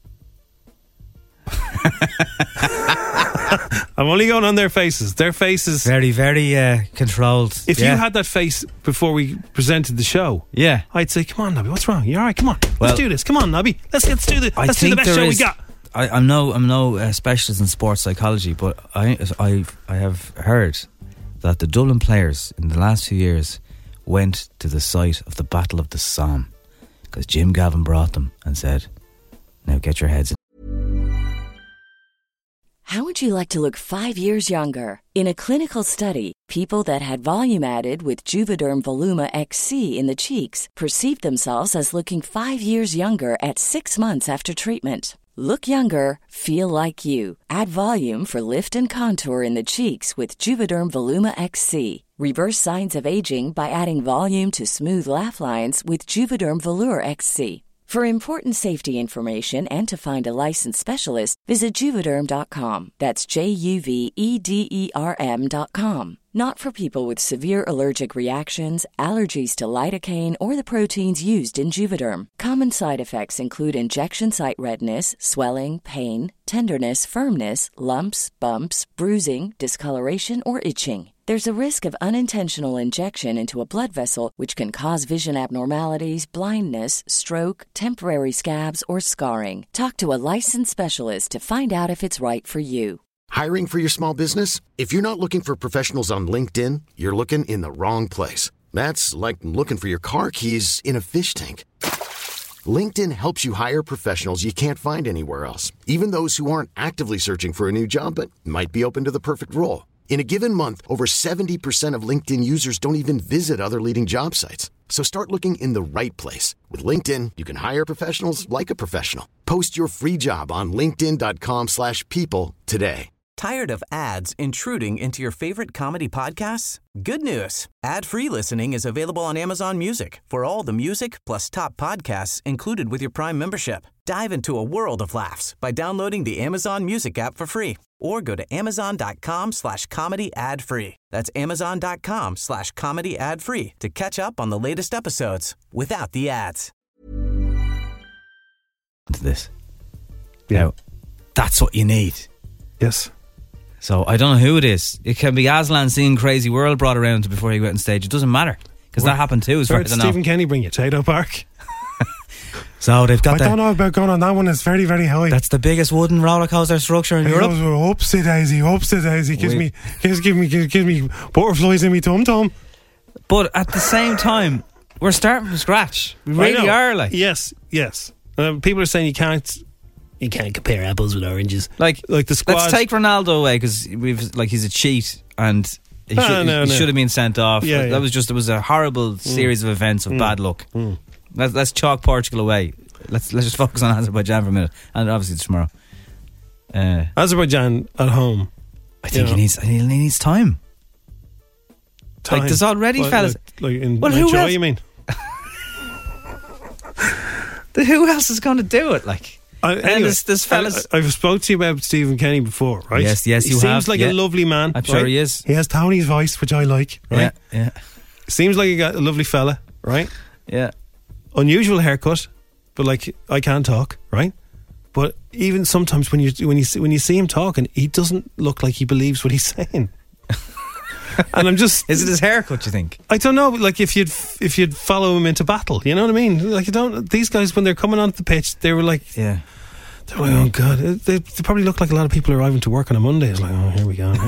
[SPEAKER 6] I'm only going on their faces. Their faces.
[SPEAKER 7] Very, very controlled.
[SPEAKER 6] If you had that face before we presented the show,
[SPEAKER 7] yeah,
[SPEAKER 6] I'd say, come on, Nobby, what's wrong? You all right? Come on. Let's do this. Come on, Nobby. Let's do the best show we got.
[SPEAKER 7] I'm no specialist in sports psychology, but I have heard that the Dublin players in the last few years went to the site of the Battle of the Somme because Jim Gavin brought them and said, "Now get your heads in."
[SPEAKER 10] How would you like to look 5 years younger? In a clinical study, people that had volume added with Juvederm Voluma XC in the cheeks perceived themselves as looking 5 years younger at 6 months after treatment. Look younger, feel like you. Add volume for lift and contour in the cheeks with Juvederm Voluma XC. Reverse signs of aging by adding volume to smooth laugh lines with Juvederm Volure XC. For important safety information and to find a licensed specialist, visit Juvederm.com. That's JUVEDERM.com. Not for people with severe allergic reactions, allergies to lidocaine, or the proteins used in Juvederm. Common side effects include injection site redness, swelling, pain, tenderness, firmness, lumps, bumps, bruising, discoloration, or itching. There's a risk of unintentional injection into a blood vessel, which can cause vision abnormalities, blindness, stroke, temporary scabs, or scarring. Talk to a licensed specialist to find out if it's right for you.
[SPEAKER 2] Hiring for your small business? If you're not looking for professionals on LinkedIn, you're looking in the wrong place. That's like looking for your car keys in a fish tank. LinkedIn helps you hire professionals you can't find anywhere else, even those who aren't actively searching for a new job but might be open to the perfect role. In a given month, over 70% of LinkedIn users don't even visit other leading job sites. So start looking in the right place. With LinkedIn, you can hire professionals like a professional. Post your free job on linkedin.com/people today.
[SPEAKER 11] Tired of ads intruding into your favorite comedy podcasts? Good news. Ad-free listening is available on Amazon Music for all the music plus top podcasts included with your Prime membership. Dive into a world of laughs by downloading the Amazon Music app for free or go to amazon.com/comedy ad-free. That's amazon.com/comedy ad-free to catch up on the latest episodes without the ads.
[SPEAKER 7] This. Yeah. Now, that's what you need.
[SPEAKER 6] Yes.
[SPEAKER 7] So I don't know who it is. It can be Aslan seeing Crazy World brought around before he went on stage. It doesn't matter because that happened too. As far as I know.
[SPEAKER 6] Stephen Kenny bring you Tato Park.
[SPEAKER 7] So they've got.
[SPEAKER 6] I don't know about going on that one. It's very, very high.
[SPEAKER 7] That's the biggest wooden roller coaster structure in Europe.
[SPEAKER 6] Oopsie daisy. Gives me butterflies in me tum tum.
[SPEAKER 7] But at the same time, we're starting from scratch. We really are. Like
[SPEAKER 6] yes. People are saying you can't compare apples with oranges. Like the squad.
[SPEAKER 7] Let's take Ronaldo away because he's a cheat and he should have been sent off.
[SPEAKER 6] Yeah,
[SPEAKER 7] that was it was a horrible series of events of bad luck. Let's chalk Portugal away. Let's just focus on Azerbaijan for a minute, and obviously it's tomorrow.
[SPEAKER 6] Azerbaijan at home.
[SPEAKER 7] I think he needs time. Like there's already fellas.
[SPEAKER 6] Like in who else? You mean?
[SPEAKER 7] Who else is going to do it? Like.
[SPEAKER 6] Anyway,
[SPEAKER 7] this fellas.
[SPEAKER 6] I've spoke to you about Stephen Kenny before, right?
[SPEAKER 7] Yes, you have.
[SPEAKER 6] He seems like a lovely man.
[SPEAKER 7] I'm sure he is.
[SPEAKER 6] He has Tony's voice, which I like, right?
[SPEAKER 7] Yeah.
[SPEAKER 6] Seems like a lovely fella, right?
[SPEAKER 7] Yeah.
[SPEAKER 6] Unusual haircut, but like I can't talk, right? But even sometimes when you see him talking, he doesn't look like he believes what he's saying. And I'm just...
[SPEAKER 7] Is it his haircut, you think?
[SPEAKER 6] I don't know, like if you'd follow him into battle, you know what I mean? Like, these guys, when they're coming onto the pitch, they were like...
[SPEAKER 7] Yeah.
[SPEAKER 6] They're like, oh God. They probably look like a lot of people arriving to work on a Monday. It's like, oh, here we go.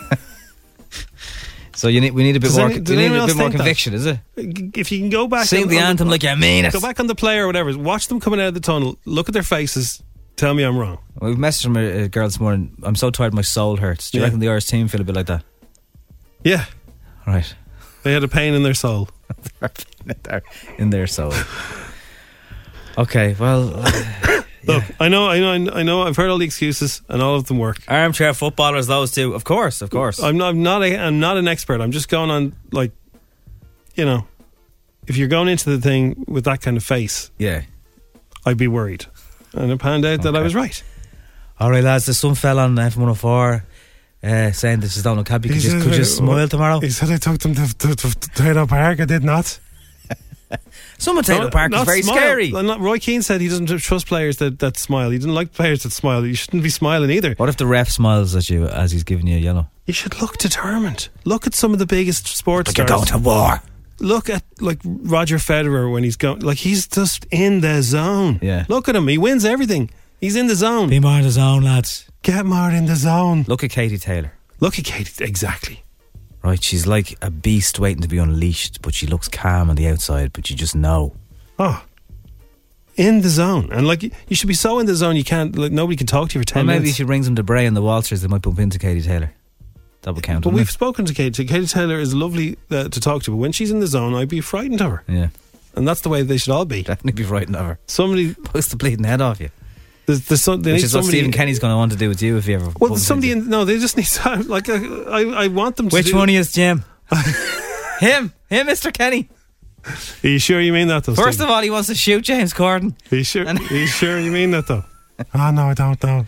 [SPEAKER 7] So we need a bit more conviction, is it?
[SPEAKER 6] If you can go back...
[SPEAKER 7] Sing the anthem like you mean it.
[SPEAKER 6] Go back on the play or whatever. Watch them coming out of the tunnel. Look at their faces. Tell me I'm wrong.
[SPEAKER 7] Well, we've messaged from a girl this morning. I'm so tired my soul hurts. Do you reckon the Irish team feel a bit like that?
[SPEAKER 6] Yeah.
[SPEAKER 7] Right.
[SPEAKER 6] They had a pain in their soul.
[SPEAKER 7] In their soul. Okay, well...
[SPEAKER 6] Look, I know. I've heard all the excuses, and all of them work.
[SPEAKER 7] Armchair footballers, those two, of course.
[SPEAKER 6] I'm not an expert. I'm just going on, like, you know, if you're going into the thing with that kind of face, I'd be worried. And it panned out that I was right.
[SPEAKER 7] All right, lads. There's some fella on FM104 saying this is Donald Cabby. Could you smile tomorrow?
[SPEAKER 6] He said I took them to Taylor Park. I did not.
[SPEAKER 7] Someone Taylor Park is very scary.
[SPEAKER 6] Roy Keane said he doesn't trust players that smile. He didn't like players that smile. You shouldn't be smiling either.
[SPEAKER 7] What if the ref smiles at you as he's giving you a yellow?
[SPEAKER 6] You should look determined. Look at some of the biggest sports
[SPEAKER 7] stars.
[SPEAKER 6] You're
[SPEAKER 7] going to war.
[SPEAKER 6] Look at like Roger Federer when he's going, like he's just in the zone.
[SPEAKER 7] Yeah.
[SPEAKER 6] Look at him. He wins everything. He's in the zone.
[SPEAKER 7] Be more in the zone, lads.
[SPEAKER 6] Get more in the zone.
[SPEAKER 7] Look at Katie Taylor.
[SPEAKER 6] Exactly.
[SPEAKER 7] Right, she's like a beast waiting to be unleashed, but she looks calm on the outside, but you just know.
[SPEAKER 6] Oh. In the zone. And like, you should be so in the zone you can't, like, nobody can talk to you for 10 minutes.
[SPEAKER 7] Maybe she brings them to Bray and the Walters, they might bump into Katie Taylor. That would count.
[SPEAKER 6] But we've spoken to Katie. Katie Taylor is lovely to talk to, but when she's in the zone, I'd be frightened of her.
[SPEAKER 7] Yeah.
[SPEAKER 6] And that's the way they should all be.
[SPEAKER 7] Definitely be frightened of her.
[SPEAKER 6] Somebody
[SPEAKER 7] pulls the bleeding head off you.
[SPEAKER 6] Which is what
[SPEAKER 7] Stephen Kenny's going to want to do with you if you ever...
[SPEAKER 6] Well, somebody... they just need... Like, I want them to
[SPEAKER 7] Which one is Jim? Him, Mr. Kenny.
[SPEAKER 6] Are you sure you mean that, though,
[SPEAKER 7] First of all, he wants to shoot James Corden.
[SPEAKER 6] Are you sure you mean that, though? Oh, no, I don't know.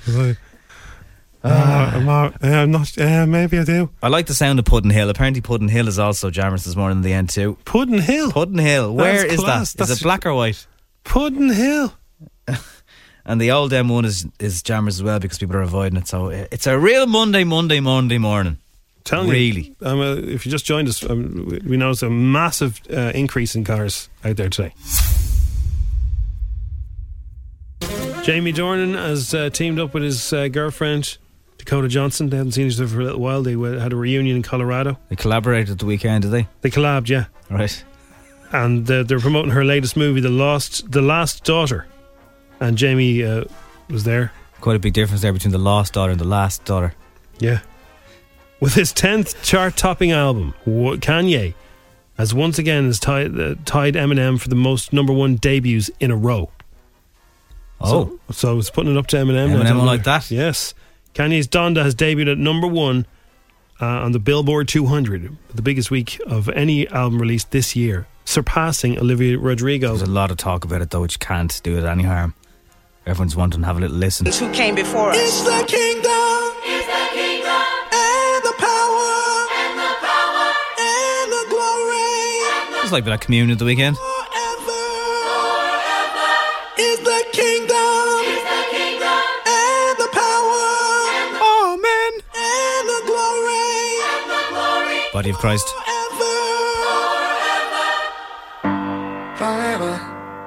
[SPEAKER 6] I'm not... maybe I do.
[SPEAKER 7] I like the sound of Puddin Hill. Apparently Puddin Hill is also Jammers this morning in the end too.
[SPEAKER 6] Puddin Hill?
[SPEAKER 7] Puddin Hill. Where is that? Is it black or white?
[SPEAKER 6] Puddin Hill.
[SPEAKER 7] And the old M1 is Jammers as well because people are avoiding it. So it's a real Monday morning.
[SPEAKER 6] Telling
[SPEAKER 7] really.
[SPEAKER 6] You, if you just joined us, we noticed a massive increase in cars out there today. Jamie Dornan has teamed up with his girlfriend Dakota Johnson. They haven't seen each other for a little while. They had a reunion in Colorado.
[SPEAKER 7] They collaborated at the weekend, did they?
[SPEAKER 6] They collabed, yeah.
[SPEAKER 7] Right.
[SPEAKER 6] And they're promoting her latest movie, The Last Daughter. And Jamie was there.
[SPEAKER 7] Quite a big difference there between The Lost Daughter and The Last Daughter.
[SPEAKER 6] Yeah. With his 10th chart-topping album, Kanye has once again tied Eminem for the most number one debuts in a row.
[SPEAKER 7] Oh.
[SPEAKER 6] So it's putting it up to Eminem.
[SPEAKER 7] Eminem like that?
[SPEAKER 6] Yes. Kanye's Donda has debuted at number one on the Billboard 200, the biggest week of any album released this year, surpassing Olivia Rodrigo.
[SPEAKER 7] There's a lot of talk about it, though, which can't do it any harm. Everyone's wanting to have a little listen.
[SPEAKER 8] Who came before us?
[SPEAKER 5] It's the kingdom.
[SPEAKER 8] It's the kingdom.
[SPEAKER 5] And the power.
[SPEAKER 8] And the power.
[SPEAKER 5] And the glory.
[SPEAKER 7] It's like a bit of Communion at the weekend.
[SPEAKER 5] Forever. Is the kingdom.
[SPEAKER 8] It's the kingdom.
[SPEAKER 5] And the power.
[SPEAKER 7] Amen.
[SPEAKER 5] And the glory.
[SPEAKER 8] And the glory.
[SPEAKER 7] Body of Christ.
[SPEAKER 5] Forever.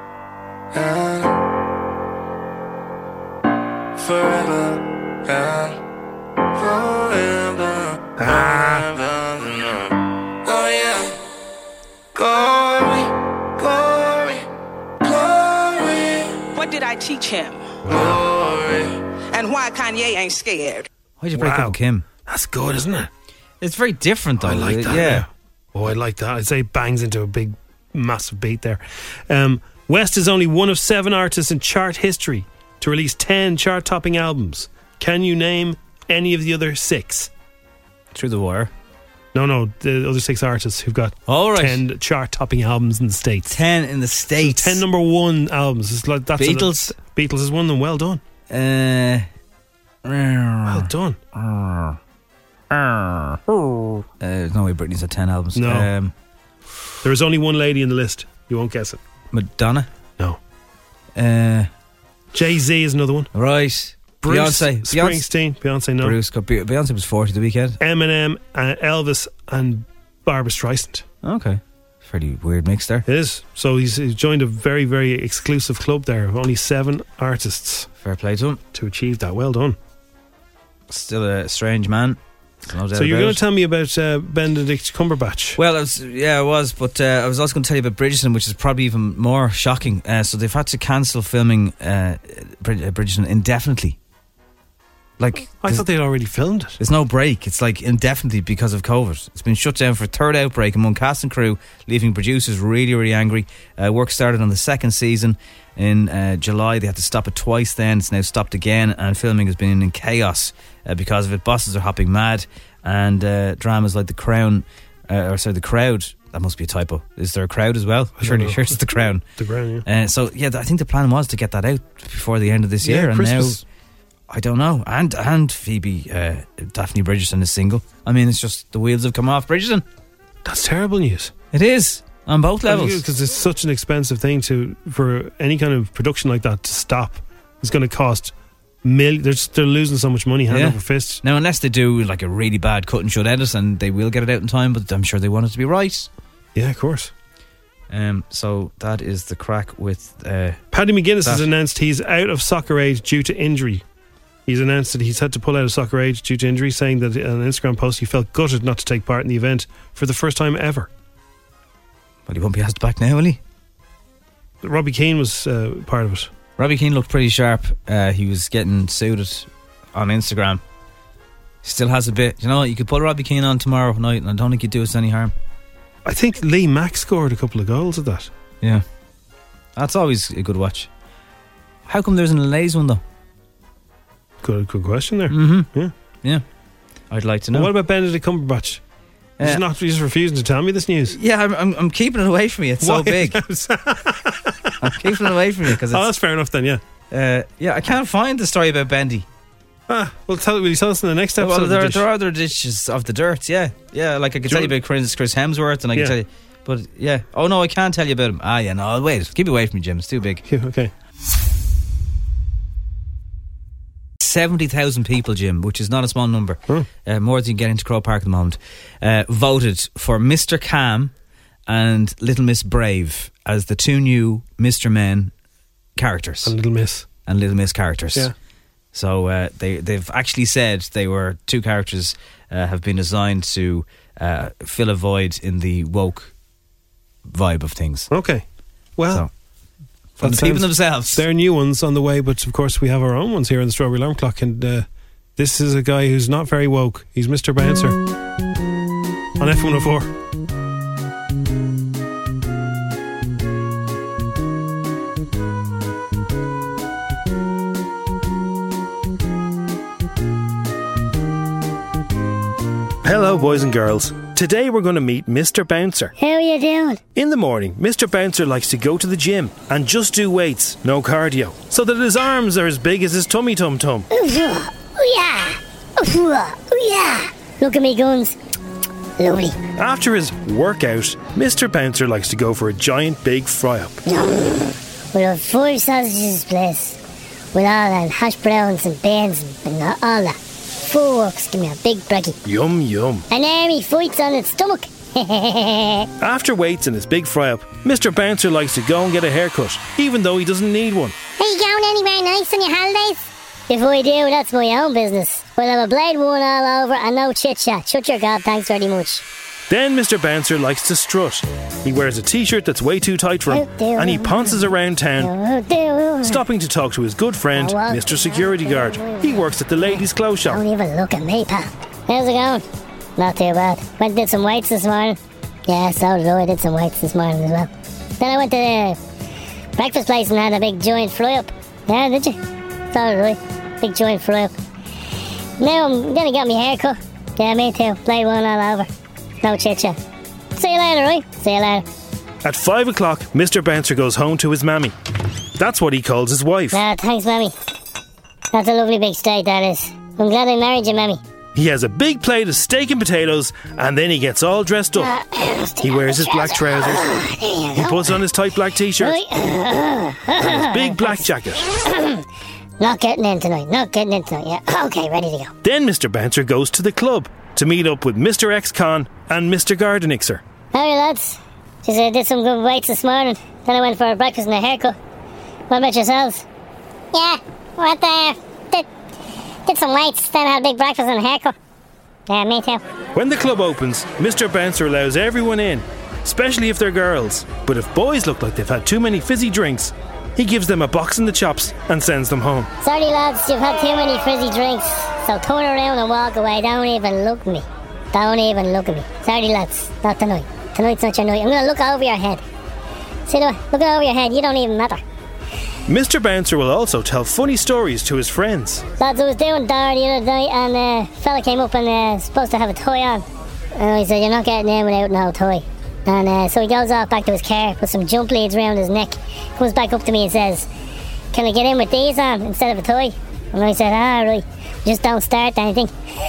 [SPEAKER 5] Forever. Oh yeah. Glory, glory, glory.
[SPEAKER 8] What did I teach him?
[SPEAKER 5] Glory.
[SPEAKER 8] And why Kanye ain't scared?
[SPEAKER 7] Why'd you break up with Kim?
[SPEAKER 6] That's good, isn't it?
[SPEAKER 7] It's very different, though.
[SPEAKER 6] I like that.
[SPEAKER 7] Yeah.
[SPEAKER 6] Oh, I like that. I'd say it bangs into a big, massive beat there. West is only one of 7 artists in chart history to release 10 chart-topping albums. Can you name any of the other 6?
[SPEAKER 7] Through the wire.
[SPEAKER 6] No, the other 6 artists who've got 10 chart-topping albums in the States.
[SPEAKER 7] 10 in the States.
[SPEAKER 6] 10 number one albums. It's like that's
[SPEAKER 7] Beatles.
[SPEAKER 6] Beatles is one of them. Well done. Well done.
[SPEAKER 7] There's no way Britney's had 10 albums.
[SPEAKER 6] No. There is only one lady in the list. You won't guess it.
[SPEAKER 7] Madonna?
[SPEAKER 6] No.
[SPEAKER 7] Jay-Z
[SPEAKER 6] is another one.
[SPEAKER 7] Right.
[SPEAKER 6] Bruce
[SPEAKER 7] Beyonce.
[SPEAKER 6] Springsteen. Beyonce, no.
[SPEAKER 7] Beyonce was 40 the weekend.
[SPEAKER 6] Eminem, Elvis, and Barbra Streisand.
[SPEAKER 7] Okay. Fairly weird mix there.
[SPEAKER 6] It is. So he's joined a very, very exclusive club there of only 7 artists.
[SPEAKER 7] Fair play to him.
[SPEAKER 6] To achieve that. Well done.
[SPEAKER 7] Still a strange man. No
[SPEAKER 6] so you're going to tell me about Benedict Cumberbatch?
[SPEAKER 7] Well, I was, but I was also going to tell you about Bridgerton, which is probably even more shocking. So they've had to cancel filming Bridgerton indefinitely. Like,
[SPEAKER 6] I thought they'd already filmed it.
[SPEAKER 7] There's no break. It's like indefinitely because of COVID. It's been shut down for a third outbreak among cast and crew, leaving producers really, really angry. Work started on the second season in July. They had to stop it twice then. It's now stopped again, and filming has been in chaos because of it. Bosses are hopping mad, and dramas like The Crown, The Crowd. That must be a typo. Is there a crowd as well? Surely it's The Crown.
[SPEAKER 6] The Crown, yeah.
[SPEAKER 7] So, yeah, I think the plan was to get that out before the end of this year. And
[SPEAKER 6] Christmas.
[SPEAKER 7] Now, I don't know. And Phoebe, Daphne Bridgerton is single. I mean, it's just the wheels have come off Bridgerton.
[SPEAKER 6] That's terrible news.
[SPEAKER 7] It is, on both levels.
[SPEAKER 6] Because it's such an expensive thing for any kind of production like that to stop. It's going to cost millions. They're losing so much money hand over fist.
[SPEAKER 7] Now, unless they do like a really bad cut and shut edit, and they will get it out in time, but I'm sure they want it to be right.
[SPEAKER 6] Yeah, of course.
[SPEAKER 7] So that is the crack with
[SPEAKER 6] Paddy McGuinness has announced he's out of Soccer Aid due to injury. He's announced that he's had to pull out of Soccer Aid due to injury, saying that in an Instagram post he felt gutted not to take part in the event for the first time ever.
[SPEAKER 7] Well, he won't be asked back now, will he?
[SPEAKER 6] Robbie Keane was part of it.
[SPEAKER 7] Robbie Keane looked pretty sharp. He was getting suited on Instagram. Still has a bit. You know what? You could put Robbie Keane on tomorrow night, and I don't think he'd do us any harm.
[SPEAKER 6] I think Lee Mack scored a couple of goals at that.
[SPEAKER 7] Yeah. That's always a good watch. How come there's an Lays one, though?
[SPEAKER 6] Good question there.
[SPEAKER 7] Mm-hmm. Yeah. I'd like to know.
[SPEAKER 6] Well, what about Benedict Cumberbatch? He's just refusing to tell me this news.
[SPEAKER 7] Yeah, I'm keeping it away from you. It's so big. I'm keeping it away from you because.
[SPEAKER 6] Oh, that's fair enough then. Yeah.
[SPEAKER 7] Yeah, I can't find the story about Bendy.
[SPEAKER 6] Will you tell us in the next episode?
[SPEAKER 7] Well, there are other dishes of the dirt. Yeah. Like I could tell you about Chris Hemsworth, and I can tell you. But yeah. Oh no, I can't tell you about him. Yeah, no, wait. Keep it away from me, Jim. It's too big.
[SPEAKER 6] Okay.
[SPEAKER 7] 70,000 people, Jim, which is not a small number, more than you can get into Croke Park at the moment, voted for Mr. Cam and Little Miss Brave as the 2 new Mr. Men characters.
[SPEAKER 6] And Little Miss
[SPEAKER 7] characters.
[SPEAKER 6] Yeah.
[SPEAKER 7] So they've actually said they were 2 characters have been designed to fill a void in the woke vibe of things.
[SPEAKER 6] Okay. Well...
[SPEAKER 7] From the people themselves.
[SPEAKER 6] There are new ones on the way, but of course we have our own ones here in the Strawberry Alarm Clock, and this is a guy who's not very woke. He's Mr. Bouncer on F104. Hello, boys and girls. Today we're going to meet Mr. Bouncer.
[SPEAKER 12] How are you doing?
[SPEAKER 6] In the morning, Mr. Bouncer likes to go to the gym and just do weights, no cardio, so that his arms are as big as his tummy tum-tum.
[SPEAKER 12] Yeah. Look at me guns. Lovely.
[SPEAKER 6] After his workout, Mr. Bouncer likes to go for a giant big fry-up.
[SPEAKER 12] With a 5 sausages place, with all that hash browns and beans and all that. 4 works, give me a big brekkie.
[SPEAKER 6] Yum, yum.
[SPEAKER 12] An army fights on its stomach.
[SPEAKER 6] After weights and his big fry-up, Mr. Bouncer likes to go and get a haircut, even though he doesn't need one.
[SPEAKER 12] Are you going anywhere nice on your holidays? If I do, that's my own business. We'll have a blade one all over and no chit-chat. Shut your gob, thanks very much.
[SPEAKER 6] Then Mr. Bouncer likes to strut. He wears a t-shirt that's way too tight for him, and he pounces around town, stopping to talk to his good friend, Mr. Security Guard. He works at the ladies' clothes shop.
[SPEAKER 12] Don't even look at me, pal. How's it going? Not too bad. Went and did some weights this morning. Yeah, so did I. Did some weights this morning as well. Then I went to the breakfast place and had a big joint fry-up. Yeah, did you? So did I. Big joint fry-up. Now I'm going to get my hair cut. Yeah, me too. Blade one all over. No chit-chat. See you later, right? See you later.
[SPEAKER 6] At 5 o'clock, Mr. Bouncer goes home to his mammy. That's what he calls his wife.
[SPEAKER 12] Thanks, mammy. That's a lovely big steak, that is. I'm glad I married you, mammy.
[SPEAKER 6] He has a big plate of steak and potatoes, and then he gets all dressed up. He wears his black trousers. He puts on his tight black t-shirt and his big black jacket.
[SPEAKER 12] Not getting in tonight. Yeah, okay, ready to go.
[SPEAKER 6] Then Mr. Bouncer goes to the club to meet up with Mr. Ex-Con and Mr. Gardenixer.
[SPEAKER 12] Howdy, lads. Just did some good weights this morning. Then I went for a breakfast and a haircut. What about yourselves? Yeah, went there. Did some weights, then had a big breakfast and a haircut. Yeah, me too.
[SPEAKER 6] When the club opens, Mr. Bouncer allows everyone in, especially if they're girls. But if boys look like they've had too many fizzy drinks, he gives them a box in the chops and sends them home.
[SPEAKER 12] Sorry, lads, you've had too many fizzy drinks. So turn around and walk away. Don't even look at me. Sorry, lads, not tonight. Tonight's not your night. I'm going to look over your head. See, looking over your head, you don't even matter.
[SPEAKER 6] Mr. Bouncer will also tell funny stories to his friends.
[SPEAKER 12] Lads, I was doing Dar the other night and a fella came up and was supposed to have a toy on. And he said, you're not getting in without no toy. And so he goes off back to his car, puts some jump leads around his neck, comes back up to me and says, can I get in with these on instead of a toy? And I said, right, just don't start anything.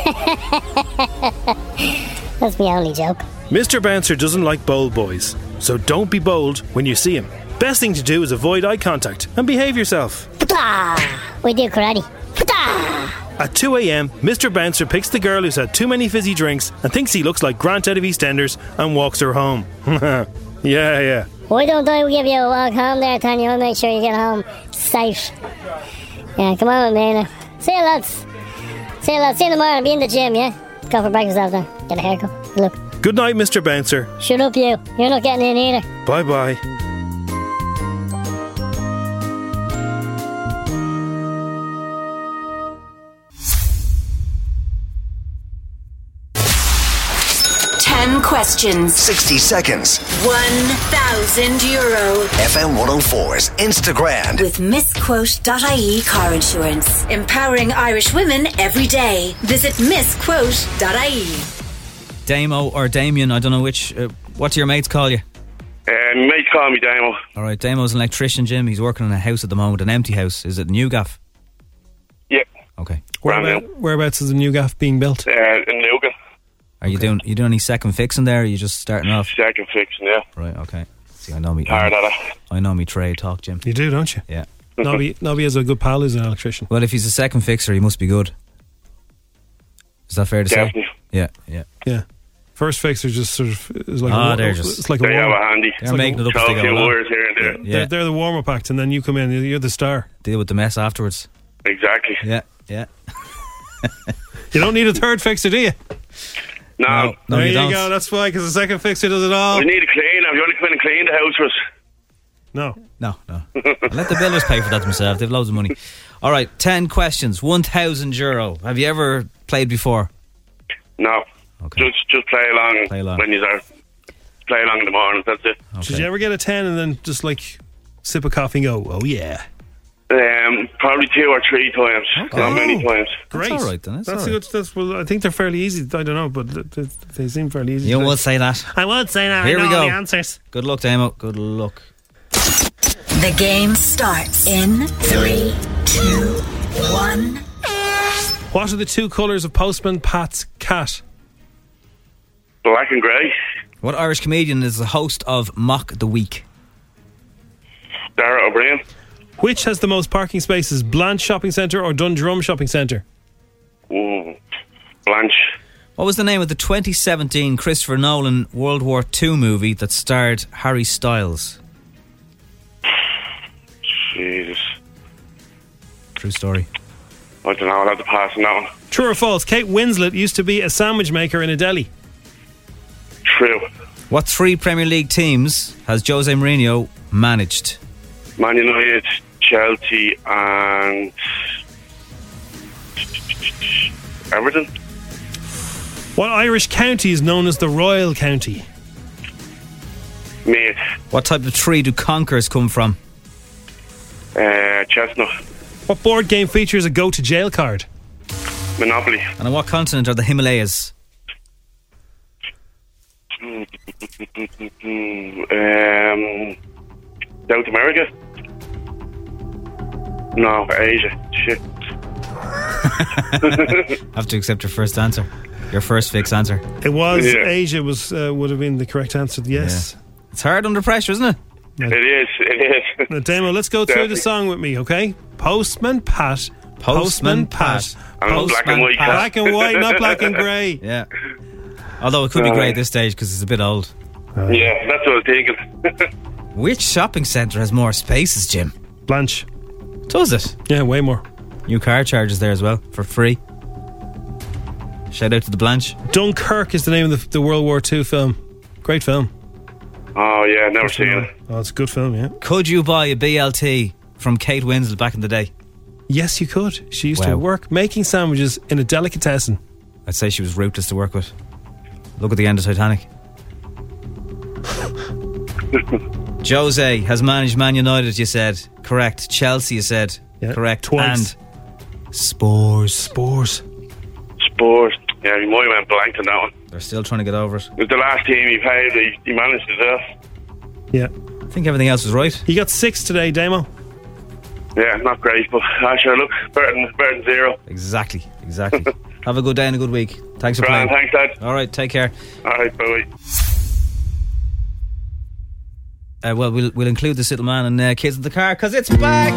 [SPEAKER 12] That's my only joke.
[SPEAKER 6] Mr. Bouncer doesn't like bold boys, so don't be bold when you see him. Best thing to do is avoid eye contact and behave yourself.
[SPEAKER 12] We do karate.
[SPEAKER 6] At 2 a.m, Mr. Bouncer picks the girl who's had too many fizzy drinks and thinks he looks like Grant out of EastEnders and walks her home. Yeah.
[SPEAKER 12] Why don't I give you a walk home there, Tanya? I'll make sure you get home safe. Yeah, come on with me now. See you, lads. See you in the morning. Be in the gym, yeah? Go for breakfast after. Get a haircut. Look.
[SPEAKER 6] Good night, Mr. Bouncer.
[SPEAKER 12] Shut up, you. You're not getting in either.
[SPEAKER 6] Bye-bye.
[SPEAKER 13] Questions.
[SPEAKER 14] 60 seconds.
[SPEAKER 13] €1,000.
[SPEAKER 14] FM 104's Instagram.
[SPEAKER 13] With misquote.ie car insurance. Empowering Irish women every day. Visit misquote.ie.
[SPEAKER 7] Damo or Damien, I don't know which. What do your mates call you?
[SPEAKER 15] Mates call me Damo.
[SPEAKER 7] Alright, Damo's an electrician, Jim. He's working on a house at the moment, an empty house. Is it New Gaff?
[SPEAKER 15] Yeah.
[SPEAKER 7] Okay.
[SPEAKER 6] Whereabouts is the New Gaff being built?
[SPEAKER 15] In Lugan.
[SPEAKER 7] Are you doing any second fixing there, or are you just starting off?
[SPEAKER 15] Second fixing, yeah.
[SPEAKER 7] Right, okay. See, I know me trade talk, Jim.
[SPEAKER 6] You do, don't you?
[SPEAKER 7] Yeah.
[SPEAKER 6] Nobby has a good pal who's an electrician.
[SPEAKER 7] Well, if he's a second fixer, he must be good. Is that fair to
[SPEAKER 15] Definitely.
[SPEAKER 7] say? Yeah.
[SPEAKER 6] First fixer just sort of is like
[SPEAKER 15] it's like a handy.
[SPEAKER 7] They're making it up as they go along.
[SPEAKER 15] Here and there.
[SPEAKER 7] Yeah.
[SPEAKER 6] They're the warm-up act, and then you come in, you're the star.
[SPEAKER 7] Deal with the mess afterwards.
[SPEAKER 15] Exactly.
[SPEAKER 7] Yeah.
[SPEAKER 6] You don't need a third fixer, do you?
[SPEAKER 15] No,
[SPEAKER 6] there you
[SPEAKER 7] don't.
[SPEAKER 6] go. That's why, because the second fixer does it all.
[SPEAKER 15] We need a cleaner. You only come in and clean the house for us.
[SPEAKER 6] No.
[SPEAKER 7] Let the builders pay for that themselves. They've loads of money. All right, 10 questions, €1,000. Have you ever played before?
[SPEAKER 15] No.
[SPEAKER 7] Okay.
[SPEAKER 15] Just play along when you are. Play along in the morning. That's it.
[SPEAKER 6] Okay. Did you ever get a 10 and then just like sip a coffee and go, oh yeah?
[SPEAKER 15] Probably 2 or 3 times.
[SPEAKER 7] Okay.
[SPEAKER 15] Not many times.
[SPEAKER 6] Great.
[SPEAKER 7] That's all right then.
[SPEAKER 6] Well, I think they're fairly easy. I don't know, but they seem fairly easy.
[SPEAKER 7] You would say that.
[SPEAKER 6] I would say that.
[SPEAKER 7] Here
[SPEAKER 6] I know
[SPEAKER 7] we go.
[SPEAKER 6] the answers.
[SPEAKER 7] Good luck, Damo. Good luck.
[SPEAKER 13] The game starts in 3, 2, 1.
[SPEAKER 6] What are the 2 colours of Postman Pat's cat?
[SPEAKER 15] Black and grey.
[SPEAKER 7] What Irish comedian is the host of Mock the Week?
[SPEAKER 15] Dara O'Brien.
[SPEAKER 6] Which has the most parking spaces, Blanche Shopping Centre or Dundrum Shopping Centre?
[SPEAKER 15] Blanche.
[SPEAKER 7] What was the name of the 2017 Christopher Nolan World War II movie that starred Harry Styles?
[SPEAKER 15] Jesus.
[SPEAKER 7] True story.
[SPEAKER 15] I don't know. I'll have to pass on that one.
[SPEAKER 6] True or false? Kate Winslet used to be a sandwich maker in a deli.
[SPEAKER 15] True.
[SPEAKER 7] What 3 Premier League teams has Jose Mourinho managed?
[SPEAKER 15] Man United, Chelsea and Everton.
[SPEAKER 6] What Irish county is known as the Royal County?
[SPEAKER 15] Meath.
[SPEAKER 7] What type of tree do conkers come from?
[SPEAKER 15] Chestnut.
[SPEAKER 6] What board game features a go to jail card?
[SPEAKER 15] Monopoly.
[SPEAKER 7] And on what continent are the Himalayas?
[SPEAKER 15] South America? No, Asia. Shit.
[SPEAKER 7] Have to accept your first answer. Your first fixed answer.
[SPEAKER 6] It was Asia would have been the correct answer. Yes.
[SPEAKER 7] Yeah. It's hard under pressure, isn't it?
[SPEAKER 15] It is.
[SPEAKER 6] Now, Damo, let's go through the song with me, okay? Postman Pat. Postman Pat.
[SPEAKER 15] And black and white.
[SPEAKER 6] Black and white, not black and grey.
[SPEAKER 7] Yeah. Although it could be grey at this stage because it's a bit old.
[SPEAKER 15] Yeah, that's what I was thinking.
[SPEAKER 7] Which shopping centre has more spaces, Jim?
[SPEAKER 6] Blanche.
[SPEAKER 7] Does it?
[SPEAKER 6] Yeah, way more.
[SPEAKER 7] New car charges there as well, for free. Shout out to the Blanche.
[SPEAKER 6] Dunkirk is the name of the World War II film. Great film.
[SPEAKER 15] Oh, yeah, never seen it.
[SPEAKER 6] Oh, it's a good film, yeah.
[SPEAKER 7] Could you buy a BLT from Kate Winslet back in the day?
[SPEAKER 6] Yes, you could. She used to work making sandwiches in a delicatessen.
[SPEAKER 7] I'd say she was ruthless to work with. Look at the end of Titanic. Jose has managed Man United, you said. Correct. Chelsea, you said.
[SPEAKER 6] Yeah,
[SPEAKER 7] correct.
[SPEAKER 6] twice.
[SPEAKER 7] And Spurs.
[SPEAKER 15] Spurs. Yeah, he might have went blank on that one.
[SPEAKER 7] They're still trying to get over it.
[SPEAKER 15] It was the last team he played. He managed it well.
[SPEAKER 6] Yeah.
[SPEAKER 7] I think everything else was right.
[SPEAKER 6] He got 6 today, Damo.
[SPEAKER 15] Yeah, not great, but sure, look, better than 0.
[SPEAKER 7] Exactly. Have a good day and a good week. Thanks for playing.
[SPEAKER 15] Thanks, Dad.
[SPEAKER 7] All right, take care.
[SPEAKER 15] All right, bye.
[SPEAKER 7] Well, we'll include this little man and Kids in the Car because it's back.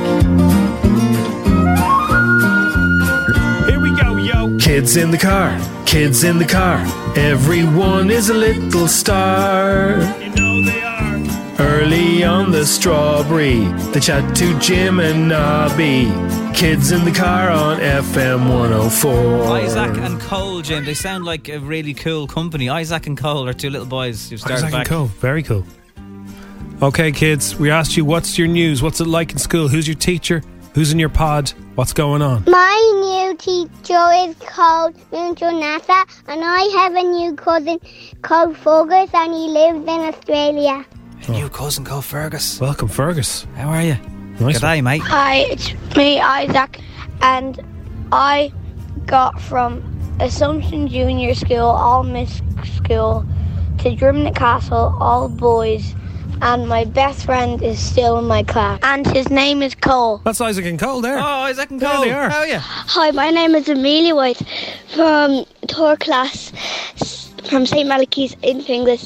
[SPEAKER 6] Here we go, yo. Kids in the car. Kids in the car. Everyone is a little star. You know they are. Early on the strawberry, they chat to Jim and Nobby. Kids in the car on FM 104.
[SPEAKER 7] Isaac and Cole, Jim. They sound like a really cool company. Isaac and Cole are two little boys who've started
[SPEAKER 6] Isaac
[SPEAKER 7] back.
[SPEAKER 6] and Cole, very cool. Okay, kids, we asked you what's your news? What's it like in school? Who's your teacher? Who's in your pod? What's going on?
[SPEAKER 16] My new teacher is called Nasa, and I have a new cousin called Fergus, and he lives in Australia.
[SPEAKER 7] A new cousin called Fergus.
[SPEAKER 6] Welcome, Fergus.
[SPEAKER 7] How are you?
[SPEAKER 6] Nice
[SPEAKER 7] G'day,
[SPEAKER 6] one.
[SPEAKER 7] mate.
[SPEAKER 16] Hi, it's me, Isaac, and I got from Assumption Junior School, all Miss School, to Drumnett Castle, all boys, and my best friend is still in my class, and his name is Cole.
[SPEAKER 6] That's Isaac and Cole there.
[SPEAKER 7] Oh, Isaac and Cole.
[SPEAKER 6] There they are.
[SPEAKER 7] How are you?
[SPEAKER 16] Hi, my name is Amelia White from third class from St. Malachy's in Finglas.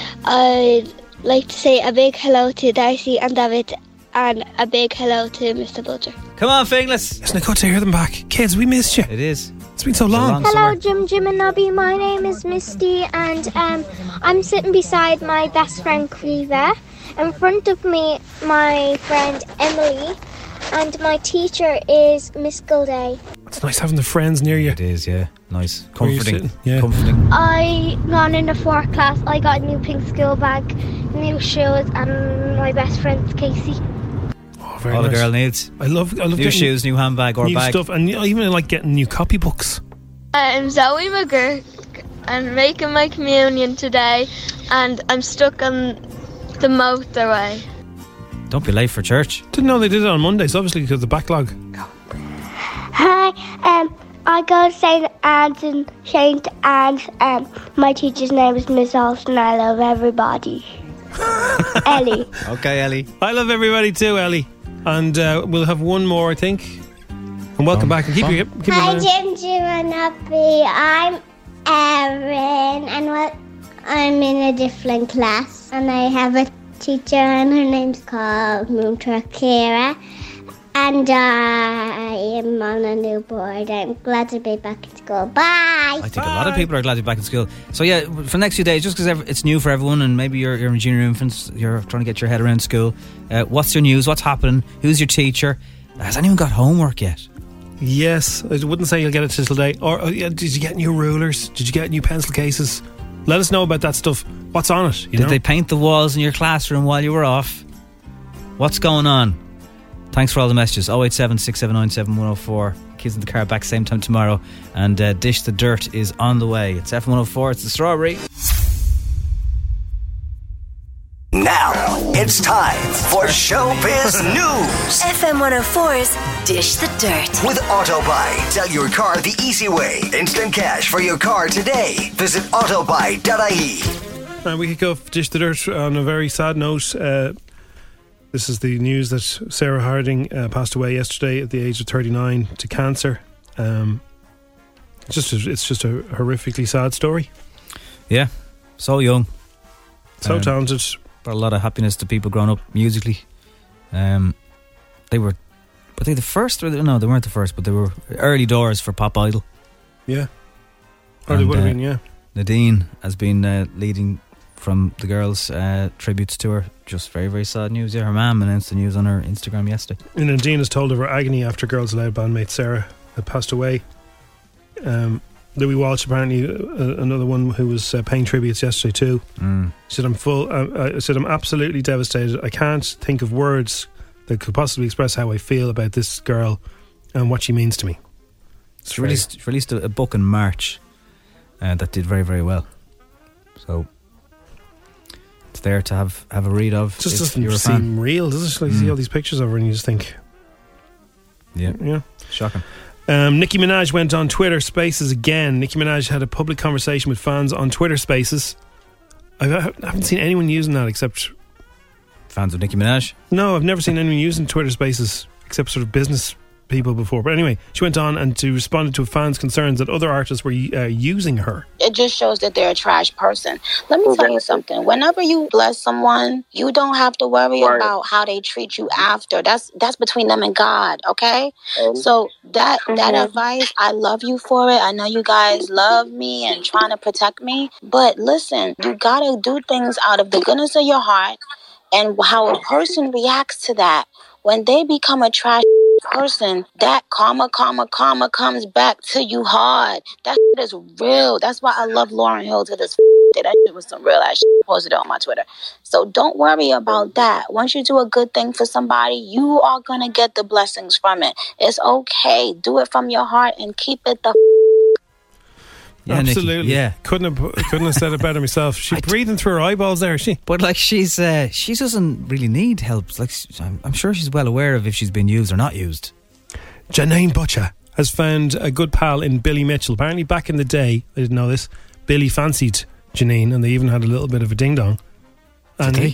[SPEAKER 16] I'd like to say a big hello to Darcy and David, and a big hello to Mr. Butcher.
[SPEAKER 7] Come on, Finglas.
[SPEAKER 6] Isn't it good to hear them back? Kids, we missed you.
[SPEAKER 7] It is.
[SPEAKER 6] It's been so long.
[SPEAKER 16] Hello, Jim and Nobby. My name is Misty, and I'm sitting beside my best friend Cleva. In front of me, my friend Emily, and my teacher is Miss Gilday.
[SPEAKER 6] It's nice having the friends near you.
[SPEAKER 7] It is, yeah. Nice.
[SPEAKER 6] Where are you
[SPEAKER 7] Comforting.
[SPEAKER 6] sitting? Yeah.
[SPEAKER 7] Comforting.
[SPEAKER 16] I gone in the fourth class. I got a new pink school bag, new shoes, and my best friend's Casey.
[SPEAKER 6] Oh, very
[SPEAKER 7] All
[SPEAKER 6] nice.
[SPEAKER 7] the girl needs.
[SPEAKER 6] I love
[SPEAKER 7] New
[SPEAKER 6] getting
[SPEAKER 7] shoes, new handbag or
[SPEAKER 6] new
[SPEAKER 7] bag.
[SPEAKER 6] stuff, and I even like getting new copybooks.
[SPEAKER 17] I'm Zoe McGurk. I'm making my communion today, and I'm stuck on the motorway.
[SPEAKER 7] Don't be late for church.
[SPEAKER 6] Didn't know they did it on Mondays, obviously, because of the backlog.
[SPEAKER 16] Hi, I go to St. Anne's and St. Anne's. My teacher's name is Miss Alston. I love everybody. Ellie.
[SPEAKER 7] Okay, Ellie.
[SPEAKER 6] I love everybody too, Ellie. And we'll have one more, I think. And welcome back. And keep your
[SPEAKER 16] Hi, Jim and Nobby. I'm Erin, and I'm in a different class, and I have a teacher, and her name's called Moontra Kira, and I am on a new board. I'm glad to be back in school. Bye.
[SPEAKER 7] I think a lot of people are glad to be back in school. So yeah, for the next few days, just because it's new for everyone, and maybe you're in junior infants, you're trying to get your head around school. What's your news? What's happening? Who's your teacher? Has anyone got homework yet?
[SPEAKER 6] Yes, I wouldn't say you'll get it till today. Or did you get new rulers? Did you get new pencil cases? Let us know about that stuff. What's on it?
[SPEAKER 7] Did they paint the walls in your classroom while you were off? What's going on? Thanks for all the messages. 087 679 7104. Kids in the Car back same time tomorrow. And Dish the Dirt is on the way. It's F104. It's the Strawberry.
[SPEAKER 14] Now it's time for Showbiz News.
[SPEAKER 13] FM 104's Dish the Dirt.
[SPEAKER 14] With Autobuy. Sell your car the easy way. Instant cash for your car today. Visit autobuy.ie.
[SPEAKER 6] And we could go Dish the Dirt on a very sad note. This is the news that Sarah Harding passed away yesterday at the age of 39 to cancer. It's just a horrifically sad story.
[SPEAKER 7] Yeah, so young.
[SPEAKER 6] So talented.
[SPEAKER 7] Brought a lot of happiness to people growing up musically. They were But they the first? No, they weren't the first, but they were early doors for Pop Idol.
[SPEAKER 6] Yeah. Or they would have been, yeah.
[SPEAKER 7] Nadine has been leading from the girls' tributes to her. Just very, very sad news. Yeah, her mum announced the news on her Instagram yesterday.
[SPEAKER 6] And Nadine has told of her agony after Girls Aloud bandmate Sarah had passed away. Louis Walsh, apparently another one who was paying tributes yesterday too. Said I'm absolutely devastated. I can't think of words that could possibly express how I feel about this girl and what she means to me.
[SPEAKER 7] She released a book in March that did very, very well. So it's there to have a read of.
[SPEAKER 6] It just doesn't seem real, does it? Like, you see all these pictures of her and you just think,
[SPEAKER 7] yeah, shocking.
[SPEAKER 6] Nicki Minaj went on Twitter Spaces again. Nicki Minaj had a public conversation with fans on Twitter Spaces. I haven't seen anyone using that except
[SPEAKER 7] fans of Nicki Minaj.
[SPEAKER 6] No, I've never seen anyone using Twitter Spaces except sort of business people before. But anyway, she went on and responded to fans' concerns that other artists were using her.
[SPEAKER 18] It just shows that they're a trash person. Let me tell you something. Whenever you bless someone, you don't have to worry about how they treat you after. That's between them and God, okay? So that advice, I love you for it. I know you guys love me and trying to protect me. But listen, you gotta do things out of the goodness of your heart and how a person reacts to that. When they become a trash person, that karma comes back to you hard. That shit is real. That's why I love Lauryn Hill to this day. That shit was some real ass shit. Posted it on my Twitter. So don't worry about that. Once you do a good thing for somebody, you are gonna get the blessings from it. It's okay. Do it from your heart and keep it the
[SPEAKER 7] Yeah,
[SPEAKER 6] absolutely.
[SPEAKER 7] Nikki, yeah.
[SPEAKER 6] Couldn't have said it better myself. She's breathing through her eyeballs there, is she?
[SPEAKER 7] But like she doesn't really need help. Like I'm sure she's well aware of if she's been used or not used.
[SPEAKER 6] Janine Butcher has found a good pal in Billy Mitchell. Apparently back in the day, I didn't know this, Billy fancied Janine and they even had a little bit of a ding-dong. And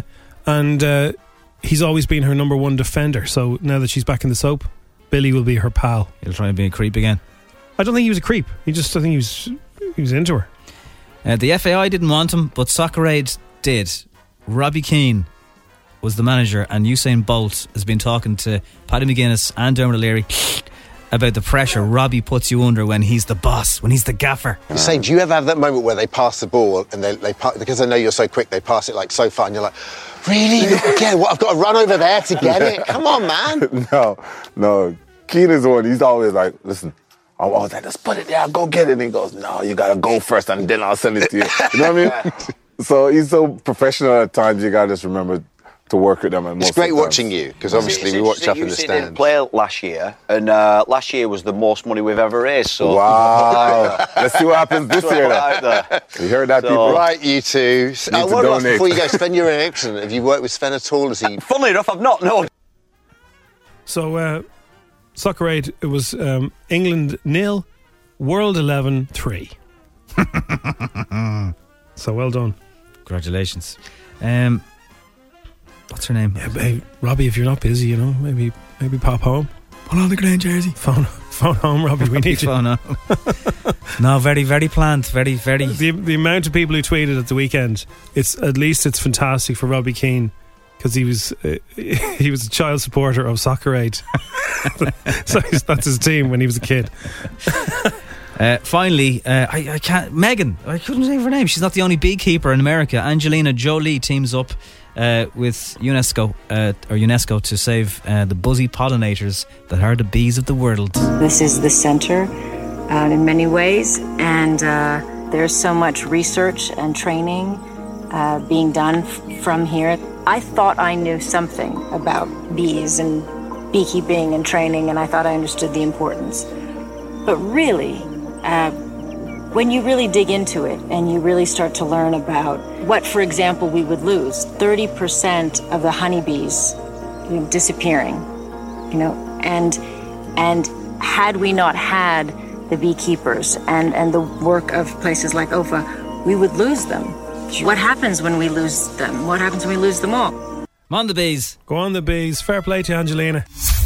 [SPEAKER 6] and he's always been her number one defender. So now that she's back in the soap, Billy will be her pal.
[SPEAKER 7] He'll try and be a creep again.
[SPEAKER 6] I don't think he was a creep. I think he was into her.
[SPEAKER 7] The FAI didn't want him, but Soccer Aid did. Robbie Keane was the manager, and Usain Bolt has been talking to Paddy McGuinness and Dermot O'Leary about the pressure Robbie puts you under when he's the boss, when he's the gaffer.
[SPEAKER 19] You're saying, do you ever have that moment where they pass the ball and they because they know you're so quick, they pass it like so far, and you're like, really? Again, what? I've got to run over there to get it? Come on, man.
[SPEAKER 20] No. Keane is the one. He's always like, listen. I was like, just put it there, go get it. And he goes, no, you gotta go first and then I'll send it to you. You know what I mean? So he's so professional at times, you gotta just remember to work with them.
[SPEAKER 19] It's great watching you, because obviously we watched up in the stand.
[SPEAKER 21] Didn't play last year, and last year was the most money we've ever raised. So
[SPEAKER 20] wow. Let's see what happens this year. You heard that, people?
[SPEAKER 19] Right, you two. I want to ask before you go, Sven, you're an excellent. Have you worked with Sven at all?
[SPEAKER 21] Funnily enough, I've not, no.
[SPEAKER 6] So, Soccer Aid, it was England 0, World 11 3. So well done.
[SPEAKER 7] Congratulations. What's her name?
[SPEAKER 6] Yeah, babe, Robbie, if you're not busy, you know, maybe pop home.
[SPEAKER 7] Put on the green jersey.
[SPEAKER 6] Phone home, Robbie. We need you.
[SPEAKER 7] Phone home. No, very, very planned. Very, very.
[SPEAKER 6] The amount of people who tweeted at the weekend, it's fantastic for Robbie Keane. Because he was a child supporter of Soccer Aid. So that's his team when he was a kid.
[SPEAKER 7] Finally, I can't. Megan, I couldn't say her name. She's not the only beekeeper in America. Angelina Jolie teams up with UNESCO to save the buzzy pollinators that are the bees of the world.
[SPEAKER 22] This is the center in many ways, and there's so much research and training being done from here. I thought I knew something about bees and beekeeping and training, and I thought I understood the importance. But really, when you really dig into it and you really start to learn about what, for example, we would lose, 30% of the honeybees disappearing, and had we not had the beekeepers and the work of places like OFA, we would lose them. What happens when we lose them? What happens when we lose them all?
[SPEAKER 7] Come on, the bees.
[SPEAKER 6] Go on, the bees. Fair play to Angelina.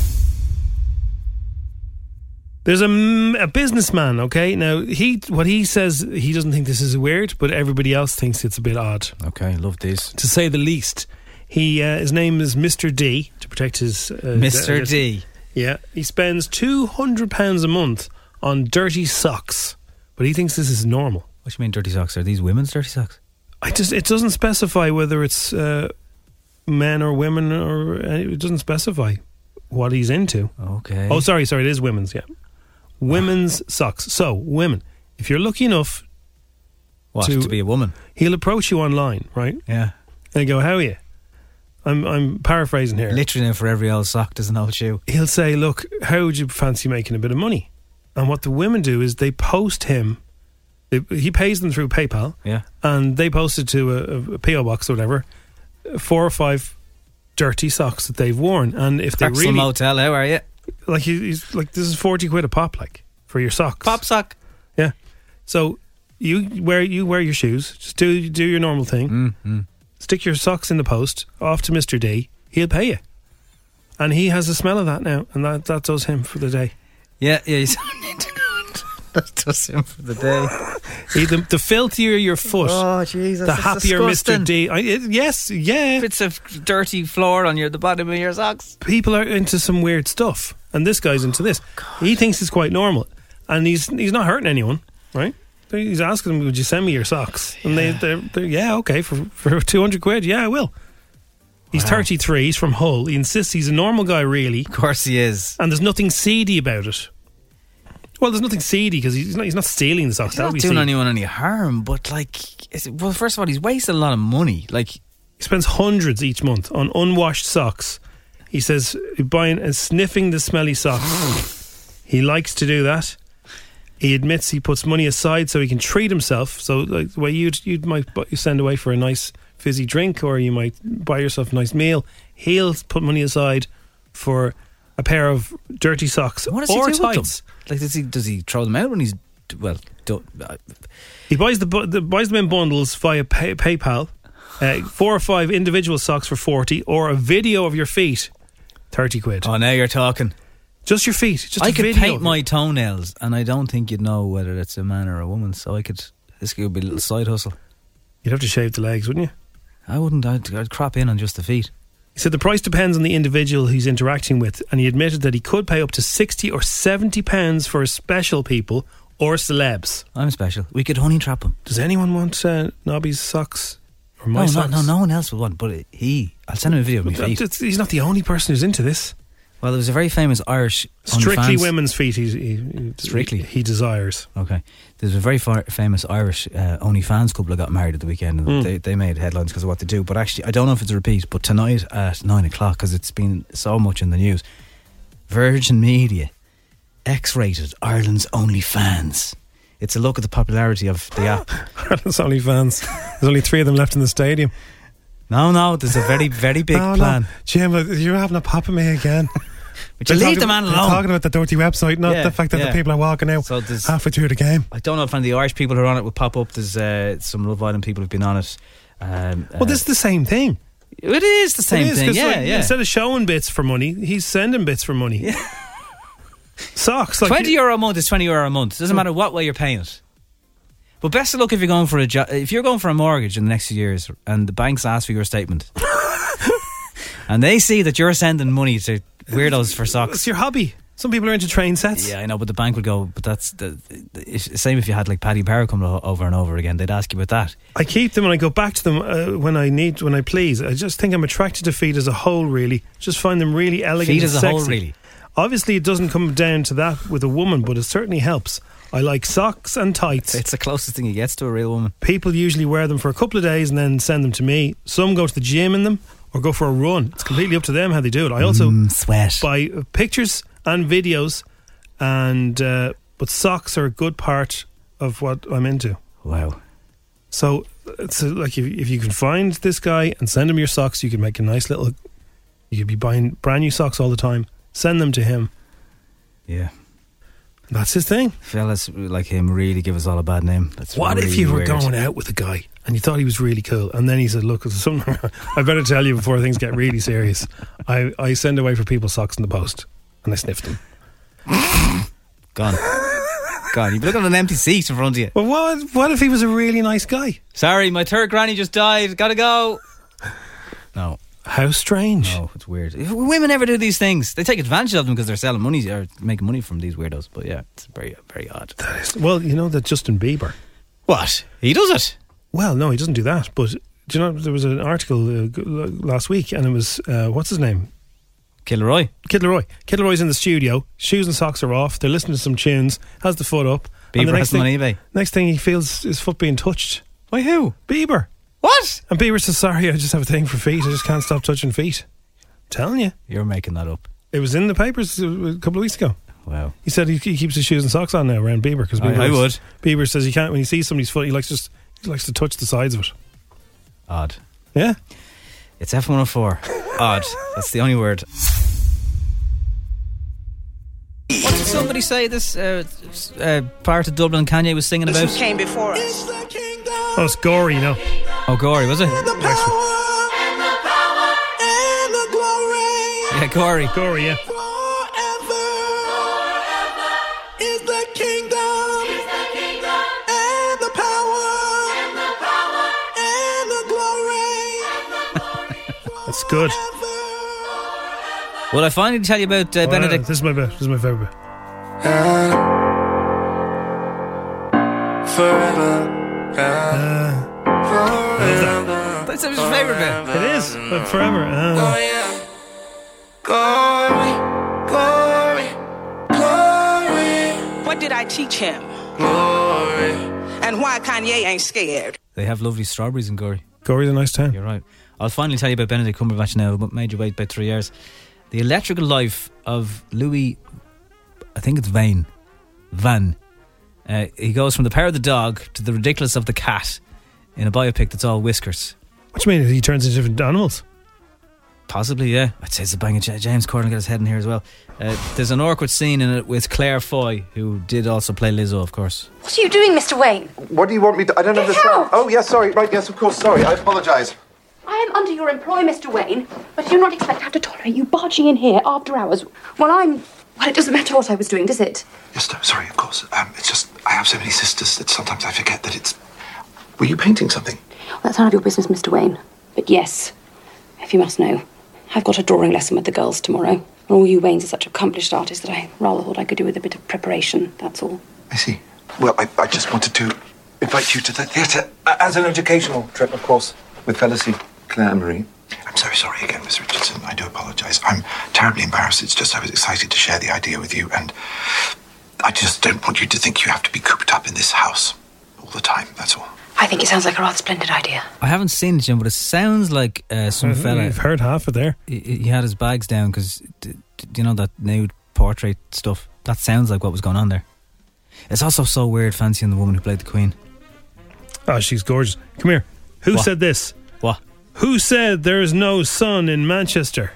[SPEAKER 6] There's a businessman, okay? Now, what he says, he doesn't think this is weird, but everybody else thinks it's a bit odd.
[SPEAKER 7] Okay, love this.
[SPEAKER 6] To say the least. His name is Mr. D, to protect his...
[SPEAKER 7] Mr. D.
[SPEAKER 6] Yeah, he spends £200 a month on dirty socks, but he thinks this is normal.
[SPEAKER 7] What do you mean dirty socks? Are these women's dirty socks?
[SPEAKER 6] It doesn't specify whether it's men or women, or it doesn't specify what he's into.
[SPEAKER 7] Okay.
[SPEAKER 6] Oh, sorry, it is women's, yeah. Women's socks. So, women, if you're lucky enough
[SPEAKER 7] to be a woman,
[SPEAKER 6] he'll approach you online, right?
[SPEAKER 7] Yeah.
[SPEAKER 6] And he'll go, how are you? I'm paraphrasing here.
[SPEAKER 7] Literally, for every old sock there's an old shoe.
[SPEAKER 6] He'll say, look, how would you fancy making a bit of money? And what the women do is they post him. He pays them through PayPal.
[SPEAKER 7] Yeah.
[SPEAKER 6] And they post it to a PO box or whatever, 4 or 5 dirty socks that they've worn. And if they really
[SPEAKER 7] motel, how are you?
[SPEAKER 6] Like he's like, this is 40 quid a pop, like, for your socks.
[SPEAKER 7] Pop sock.
[SPEAKER 6] Yeah. So you wear your shoes. Just do your normal thing.
[SPEAKER 7] Mm-hmm.
[SPEAKER 6] Stick your socks in the post, off to Mr. D. He'll pay you. And he has a smell of that now, and that does him for the day.
[SPEAKER 7] Yeah, he's that does him for the day.
[SPEAKER 6] The filthier your foot,
[SPEAKER 7] Jesus,
[SPEAKER 6] the happier
[SPEAKER 7] disgusting.
[SPEAKER 6] Mr. D. Yes, yeah.
[SPEAKER 7] Bits of dirty floor on the bottom of your socks.
[SPEAKER 6] People are into some weird stuff, and this guy's into this. He thinks it's quite normal, and he's not hurting anyone, right? He's asking them, would you send me your socks? And they're yeah, okay, for 200 quid, yeah, I will. He's 33, he's from Hull. He insists he's a normal guy, really.
[SPEAKER 7] Of course he is.
[SPEAKER 6] And there's nothing seedy about it. Well, there's nothing seedy because he's not stealing the socks.
[SPEAKER 7] He's not doing anyone any harm, but first of all, he's wasting a lot of money. Like,
[SPEAKER 6] he spends hundreds each month on unwashed socks. He says buying and sniffing the smelly socks. He likes to do that. He admits he puts money aside so he can treat himself. So, like the way you might send away for a nice fizzy drink, or you might buy yourself a nice meal, he'll put money aside for a pair of dirty socks
[SPEAKER 7] what does
[SPEAKER 6] or
[SPEAKER 7] he do
[SPEAKER 6] tights.
[SPEAKER 7] With them? Like, does he throw them out when he's
[SPEAKER 6] He buys them in bundles via PayPal. 4 or 5 individual socks for 40, or a video of your feet, 30 quid.
[SPEAKER 7] Oh, now you're talking.
[SPEAKER 6] Just your feet. Just
[SPEAKER 7] I
[SPEAKER 6] a
[SPEAKER 7] could
[SPEAKER 6] video
[SPEAKER 7] paint my toenails, and I don't think you'd know whether it's a man or a woman. So this could be a little side hustle.
[SPEAKER 6] You'd have to shave the legs, wouldn't you?
[SPEAKER 7] I wouldn't. I'd crop in on just the feet.
[SPEAKER 6] He said the price depends on the individual he's interacting with, and he admitted that he could pay up to 60 or 70 pounds for special people or celebs.
[SPEAKER 7] I'm special. We could honey trap him.
[SPEAKER 6] Does anyone want Nobby's socks or my socks?
[SPEAKER 7] No one else would want. But I'll send him a video of my feet.
[SPEAKER 6] He's not the only person who's into this.
[SPEAKER 7] Well, there was a very famous Irish
[SPEAKER 6] Strictly
[SPEAKER 7] OnlyFans.
[SPEAKER 6] women's feet. He desires.
[SPEAKER 7] Okay, there's a very famous Irish OnlyFans couple that got married at the weekend, and they made headlines because of what they do. But actually, I don't know if it's a repeat. But tonight at 9:00, because it's been so much in the news, Virgin Media X-rated Ireland's OnlyFans. It's a look at the popularity of the app.
[SPEAKER 6] Ireland's OnlyFans. There's only 3 of them left in the stadium.
[SPEAKER 7] No, there's a very, very big plan.
[SPEAKER 6] No. Jim, you're having a pop at me again.
[SPEAKER 7] But you leave the man alone.
[SPEAKER 6] They're talking about the dirty website, not the fact that the people are walking out halfway through the game.
[SPEAKER 7] I don't know if any of the Irish people who are on it will pop up. There's some Love Island people who've been on it.
[SPEAKER 6] Well, this is the same thing.
[SPEAKER 7] It is the same thing, yeah.
[SPEAKER 6] Instead of showing bits for money, he's sending bits for money. Yeah. Socks. Like
[SPEAKER 7] €20 a month is €20 a month. It doesn't matter what way you're paying it. But best of luck if you're going for if you're going for a mortgage in the next few years and the banks ask for your statement and they see that you're sending money to weirdos for socks.
[SPEAKER 6] It's your hobby. Some people are into train sets.
[SPEAKER 7] Yeah, I know, but the bank would go, but that's the same if you had like Paddy Power come over and over again. They'd ask you about that.
[SPEAKER 6] I keep them and I go back to them when I please. I just think I'm attracted to feet as a whole, really. Just find them really elegant
[SPEAKER 7] feet
[SPEAKER 6] and
[SPEAKER 7] as
[SPEAKER 6] sexy.
[SPEAKER 7] A whole, really.
[SPEAKER 6] Obviously, it doesn't come down to that with a woman, but it certainly helps. I like socks and tights.
[SPEAKER 7] It's the closest thing he gets to a real woman.
[SPEAKER 6] People usually wear them for a couple of days and then send them to me. Some go to the gym in them or go for a run. It's completely up to them how they do it. I also
[SPEAKER 7] sweat.
[SPEAKER 6] Buy pictures and videos, and but socks are a good part of what I'm into.
[SPEAKER 7] Wow.
[SPEAKER 6] So it's like if you can find this guy and send him your socks, you can make a nice little. You could be buying brand new socks all the time. Send them to him.
[SPEAKER 7] Yeah.
[SPEAKER 6] That's his thing.
[SPEAKER 7] Fellas like him really give us all a bad name. That's
[SPEAKER 6] what
[SPEAKER 7] really
[SPEAKER 6] if you were
[SPEAKER 7] weird.
[SPEAKER 6] going out with a guy and you thought he was really cool, and then he said, look, something I better tell you before things get really serious. I send away for people's socks in the post, and I sniffed them.
[SPEAKER 7] Gone. You've looked at an empty seat in front of you.
[SPEAKER 6] Well, what if he was a really nice guy?
[SPEAKER 7] Sorry, my third granny just died. Gotta go. No.
[SPEAKER 6] How strange.
[SPEAKER 7] No, it's weird. If women ever do these things, they take advantage of them because they're selling money or making money from these weirdos. But yeah, it's very, very odd.
[SPEAKER 6] Well, you know that Justin Bieber.
[SPEAKER 7] What? He does it?
[SPEAKER 6] Well, no, he doesn't do that. But do you know, there was an article last week and it was, what's his name?
[SPEAKER 7] Kid Laroi.
[SPEAKER 6] Kid Laroi's in the studio. Shoes and socks are off. They're listening to some tunes. Has the foot up.
[SPEAKER 7] Bieber has them on eBay.
[SPEAKER 6] Next thing he feels his foot being touched.
[SPEAKER 7] By who?
[SPEAKER 6] Bieber.
[SPEAKER 7] What?
[SPEAKER 6] And Bieber says, sorry, I just have a thing for feet. I just can't stop touching feet. I'm telling you.
[SPEAKER 7] You're making that up.
[SPEAKER 6] It was in the papers a couple of weeks ago.
[SPEAKER 7] Wow.
[SPEAKER 6] He said he keeps his shoes and socks on now around Bieber. Because
[SPEAKER 7] I would.
[SPEAKER 6] Bieber says he can't, when he sees somebody's foot, he likes to touch the sides of it.
[SPEAKER 7] Odd.
[SPEAKER 6] Yeah.
[SPEAKER 7] It's F104. Odd. That's the only word. What did somebody say this part of Dublin Kanye was singing about?
[SPEAKER 8] Who came before us?
[SPEAKER 6] Oh, it's Gory, you know.
[SPEAKER 7] Oh, Gory, was it? Yeah, Gory.
[SPEAKER 6] Gory, yeah.
[SPEAKER 5] Is the kingdom and the power and the glory.
[SPEAKER 6] That's good.
[SPEAKER 7] Will I finally tell you about Benedict?
[SPEAKER 6] This is my bit. This is my favourite bit.
[SPEAKER 5] Forever.
[SPEAKER 7] That's his favourite bit.
[SPEAKER 6] It is, but forever.
[SPEAKER 5] Oh yeah. Glory, glory, glory.
[SPEAKER 8] What did I teach him?
[SPEAKER 5] Glory.
[SPEAKER 8] And why Kanye ain't scared?
[SPEAKER 7] They have lovely strawberries in Gory.
[SPEAKER 6] Gory's a nice town.
[SPEAKER 7] You're right. I'll finally tell you about Benedict Cumberbatch now, but made you wait about 3 years. The electrical life of Louis, I think it's Van. He goes from the power of the dog to the ridiculous of the cat in a biopic that's all whiskers.
[SPEAKER 6] What do you mean? He turns into different animals?
[SPEAKER 7] Possibly, yeah. I'd say it's a bang of James Corden got his head in here as well. There's an awkward scene in it with Claire Foy, who did also play Lizzo, of course.
[SPEAKER 1] What are you doing, Mr. Wayne?
[SPEAKER 3] What do you want me to... I don't understand.
[SPEAKER 1] Out.
[SPEAKER 3] Oh, yes, sorry. Right, yes, of course, sorry. I apologise.
[SPEAKER 1] I am under your employ, Mr. Wayne, but I do not expect to have to tolerate you barging in here after hours Well, it doesn't matter what I was doing, does it?
[SPEAKER 3] Yes, no, sorry, of course. It's just, I have so many sisters that sometimes I forget that it's... Were you painting something?
[SPEAKER 1] Well, that's none of your business, Mr. Wayne. But yes, if you must know, I've got a drawing lesson with the girls tomorrow. And all you Waynes are such accomplished artists that I rather thought I could do with a bit of preparation, that's all.
[SPEAKER 3] I see. Well, I just wanted to invite you to the theatre as an educational trip, of course, with Felicity, Claire and Marie. I'm so sorry again, Miss Richardson. I do apologise. I'm terribly embarrassed. It's just I was excited to share the idea with you, and I just don't want you to think you have to be cooped up in this house all the time, that's all.
[SPEAKER 1] I think it sounds like a rather splendid idea.
[SPEAKER 7] I haven't seen it, Jim, but it sounds like some fella...
[SPEAKER 6] You've heard half of there.
[SPEAKER 7] He had his bags down because, you know, that nude portrait stuff? That sounds like what was going on there. It's also so weird fancying the woman who played the Queen.
[SPEAKER 6] Oh, she's gorgeous. Come here. Who said this?
[SPEAKER 7] What?
[SPEAKER 6] Who said there is no sun in Manchester?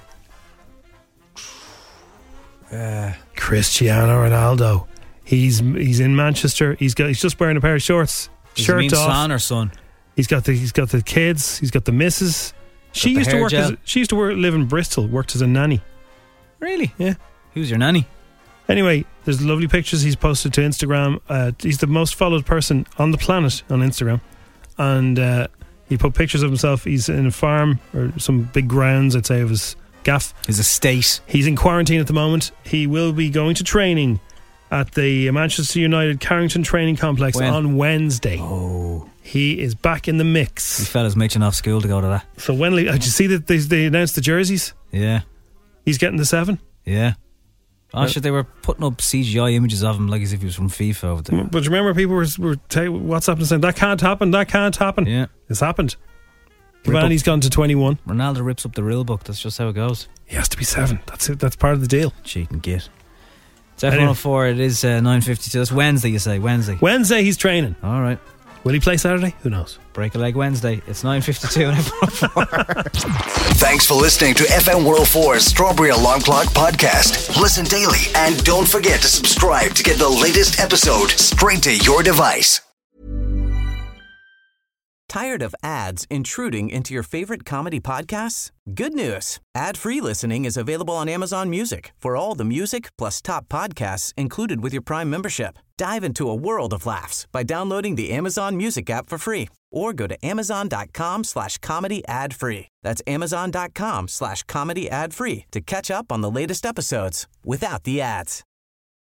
[SPEAKER 6] Cristiano Ronaldo. He's in Manchester. He's just wearing a pair of shorts.
[SPEAKER 7] Does
[SPEAKER 6] shirt
[SPEAKER 7] he mean
[SPEAKER 6] off.
[SPEAKER 7] son or son?
[SPEAKER 6] He's got the kids. He's got the missus. She used to live in Bristol. Worked as a nanny.
[SPEAKER 7] Really?
[SPEAKER 6] Yeah.
[SPEAKER 7] Who's your nanny?
[SPEAKER 6] Anyway, there's lovely pictures he's posted to Instagram. He's the most followed person on the planet on Instagram, and he put pictures of himself. He's in a farm or some big grounds, I'd say, of his gaff.
[SPEAKER 7] His estate.
[SPEAKER 6] He's in quarantine at the moment. He will be going to training at the Manchester United Carrington Training Complex on Wednesday.
[SPEAKER 7] Oh.
[SPEAKER 6] He is back in the mix.
[SPEAKER 7] These fellas making off school to go to that.
[SPEAKER 6] So Did you see that they announced the jerseys?
[SPEAKER 7] Yeah.
[SPEAKER 6] He's getting the 7?
[SPEAKER 7] Yeah. Oh, shit, they were putting up CGI images of him like as if he was from FIFA over there.
[SPEAKER 6] But remember, people were WhatsApping saying, that can't happen.
[SPEAKER 7] Yeah.
[SPEAKER 6] It's happened. Cavani's gone to 21.
[SPEAKER 7] Ronaldo rips up the rule book. That's just how it goes.
[SPEAKER 6] He has to be 7. That's it. That's part of the deal.
[SPEAKER 7] Cheating git. It's F104. It is 9:52. That's Wednesday, you say. Wednesday he's training.
[SPEAKER 6] All right. Will he play Saturday? Who knows?
[SPEAKER 7] Break a leg Wednesday. It's 9:52 on F104.
[SPEAKER 14] Thanks for listening to FM 104's Strawberry Alarm Clock podcast. Listen daily and don't forget to subscribe to get the latest episode straight to your device.
[SPEAKER 11] Tired of ads intruding into your favorite comedy podcasts? Good news. Ad-free listening is available on Amazon Music for all the music plus top podcasts included with your Prime membership. Dive into a world of laughs by downloading the Amazon Music app for free or go to amazon.com/comedy ad free. That's amazon.com/comedy ad free to catch up on the latest episodes without the ads.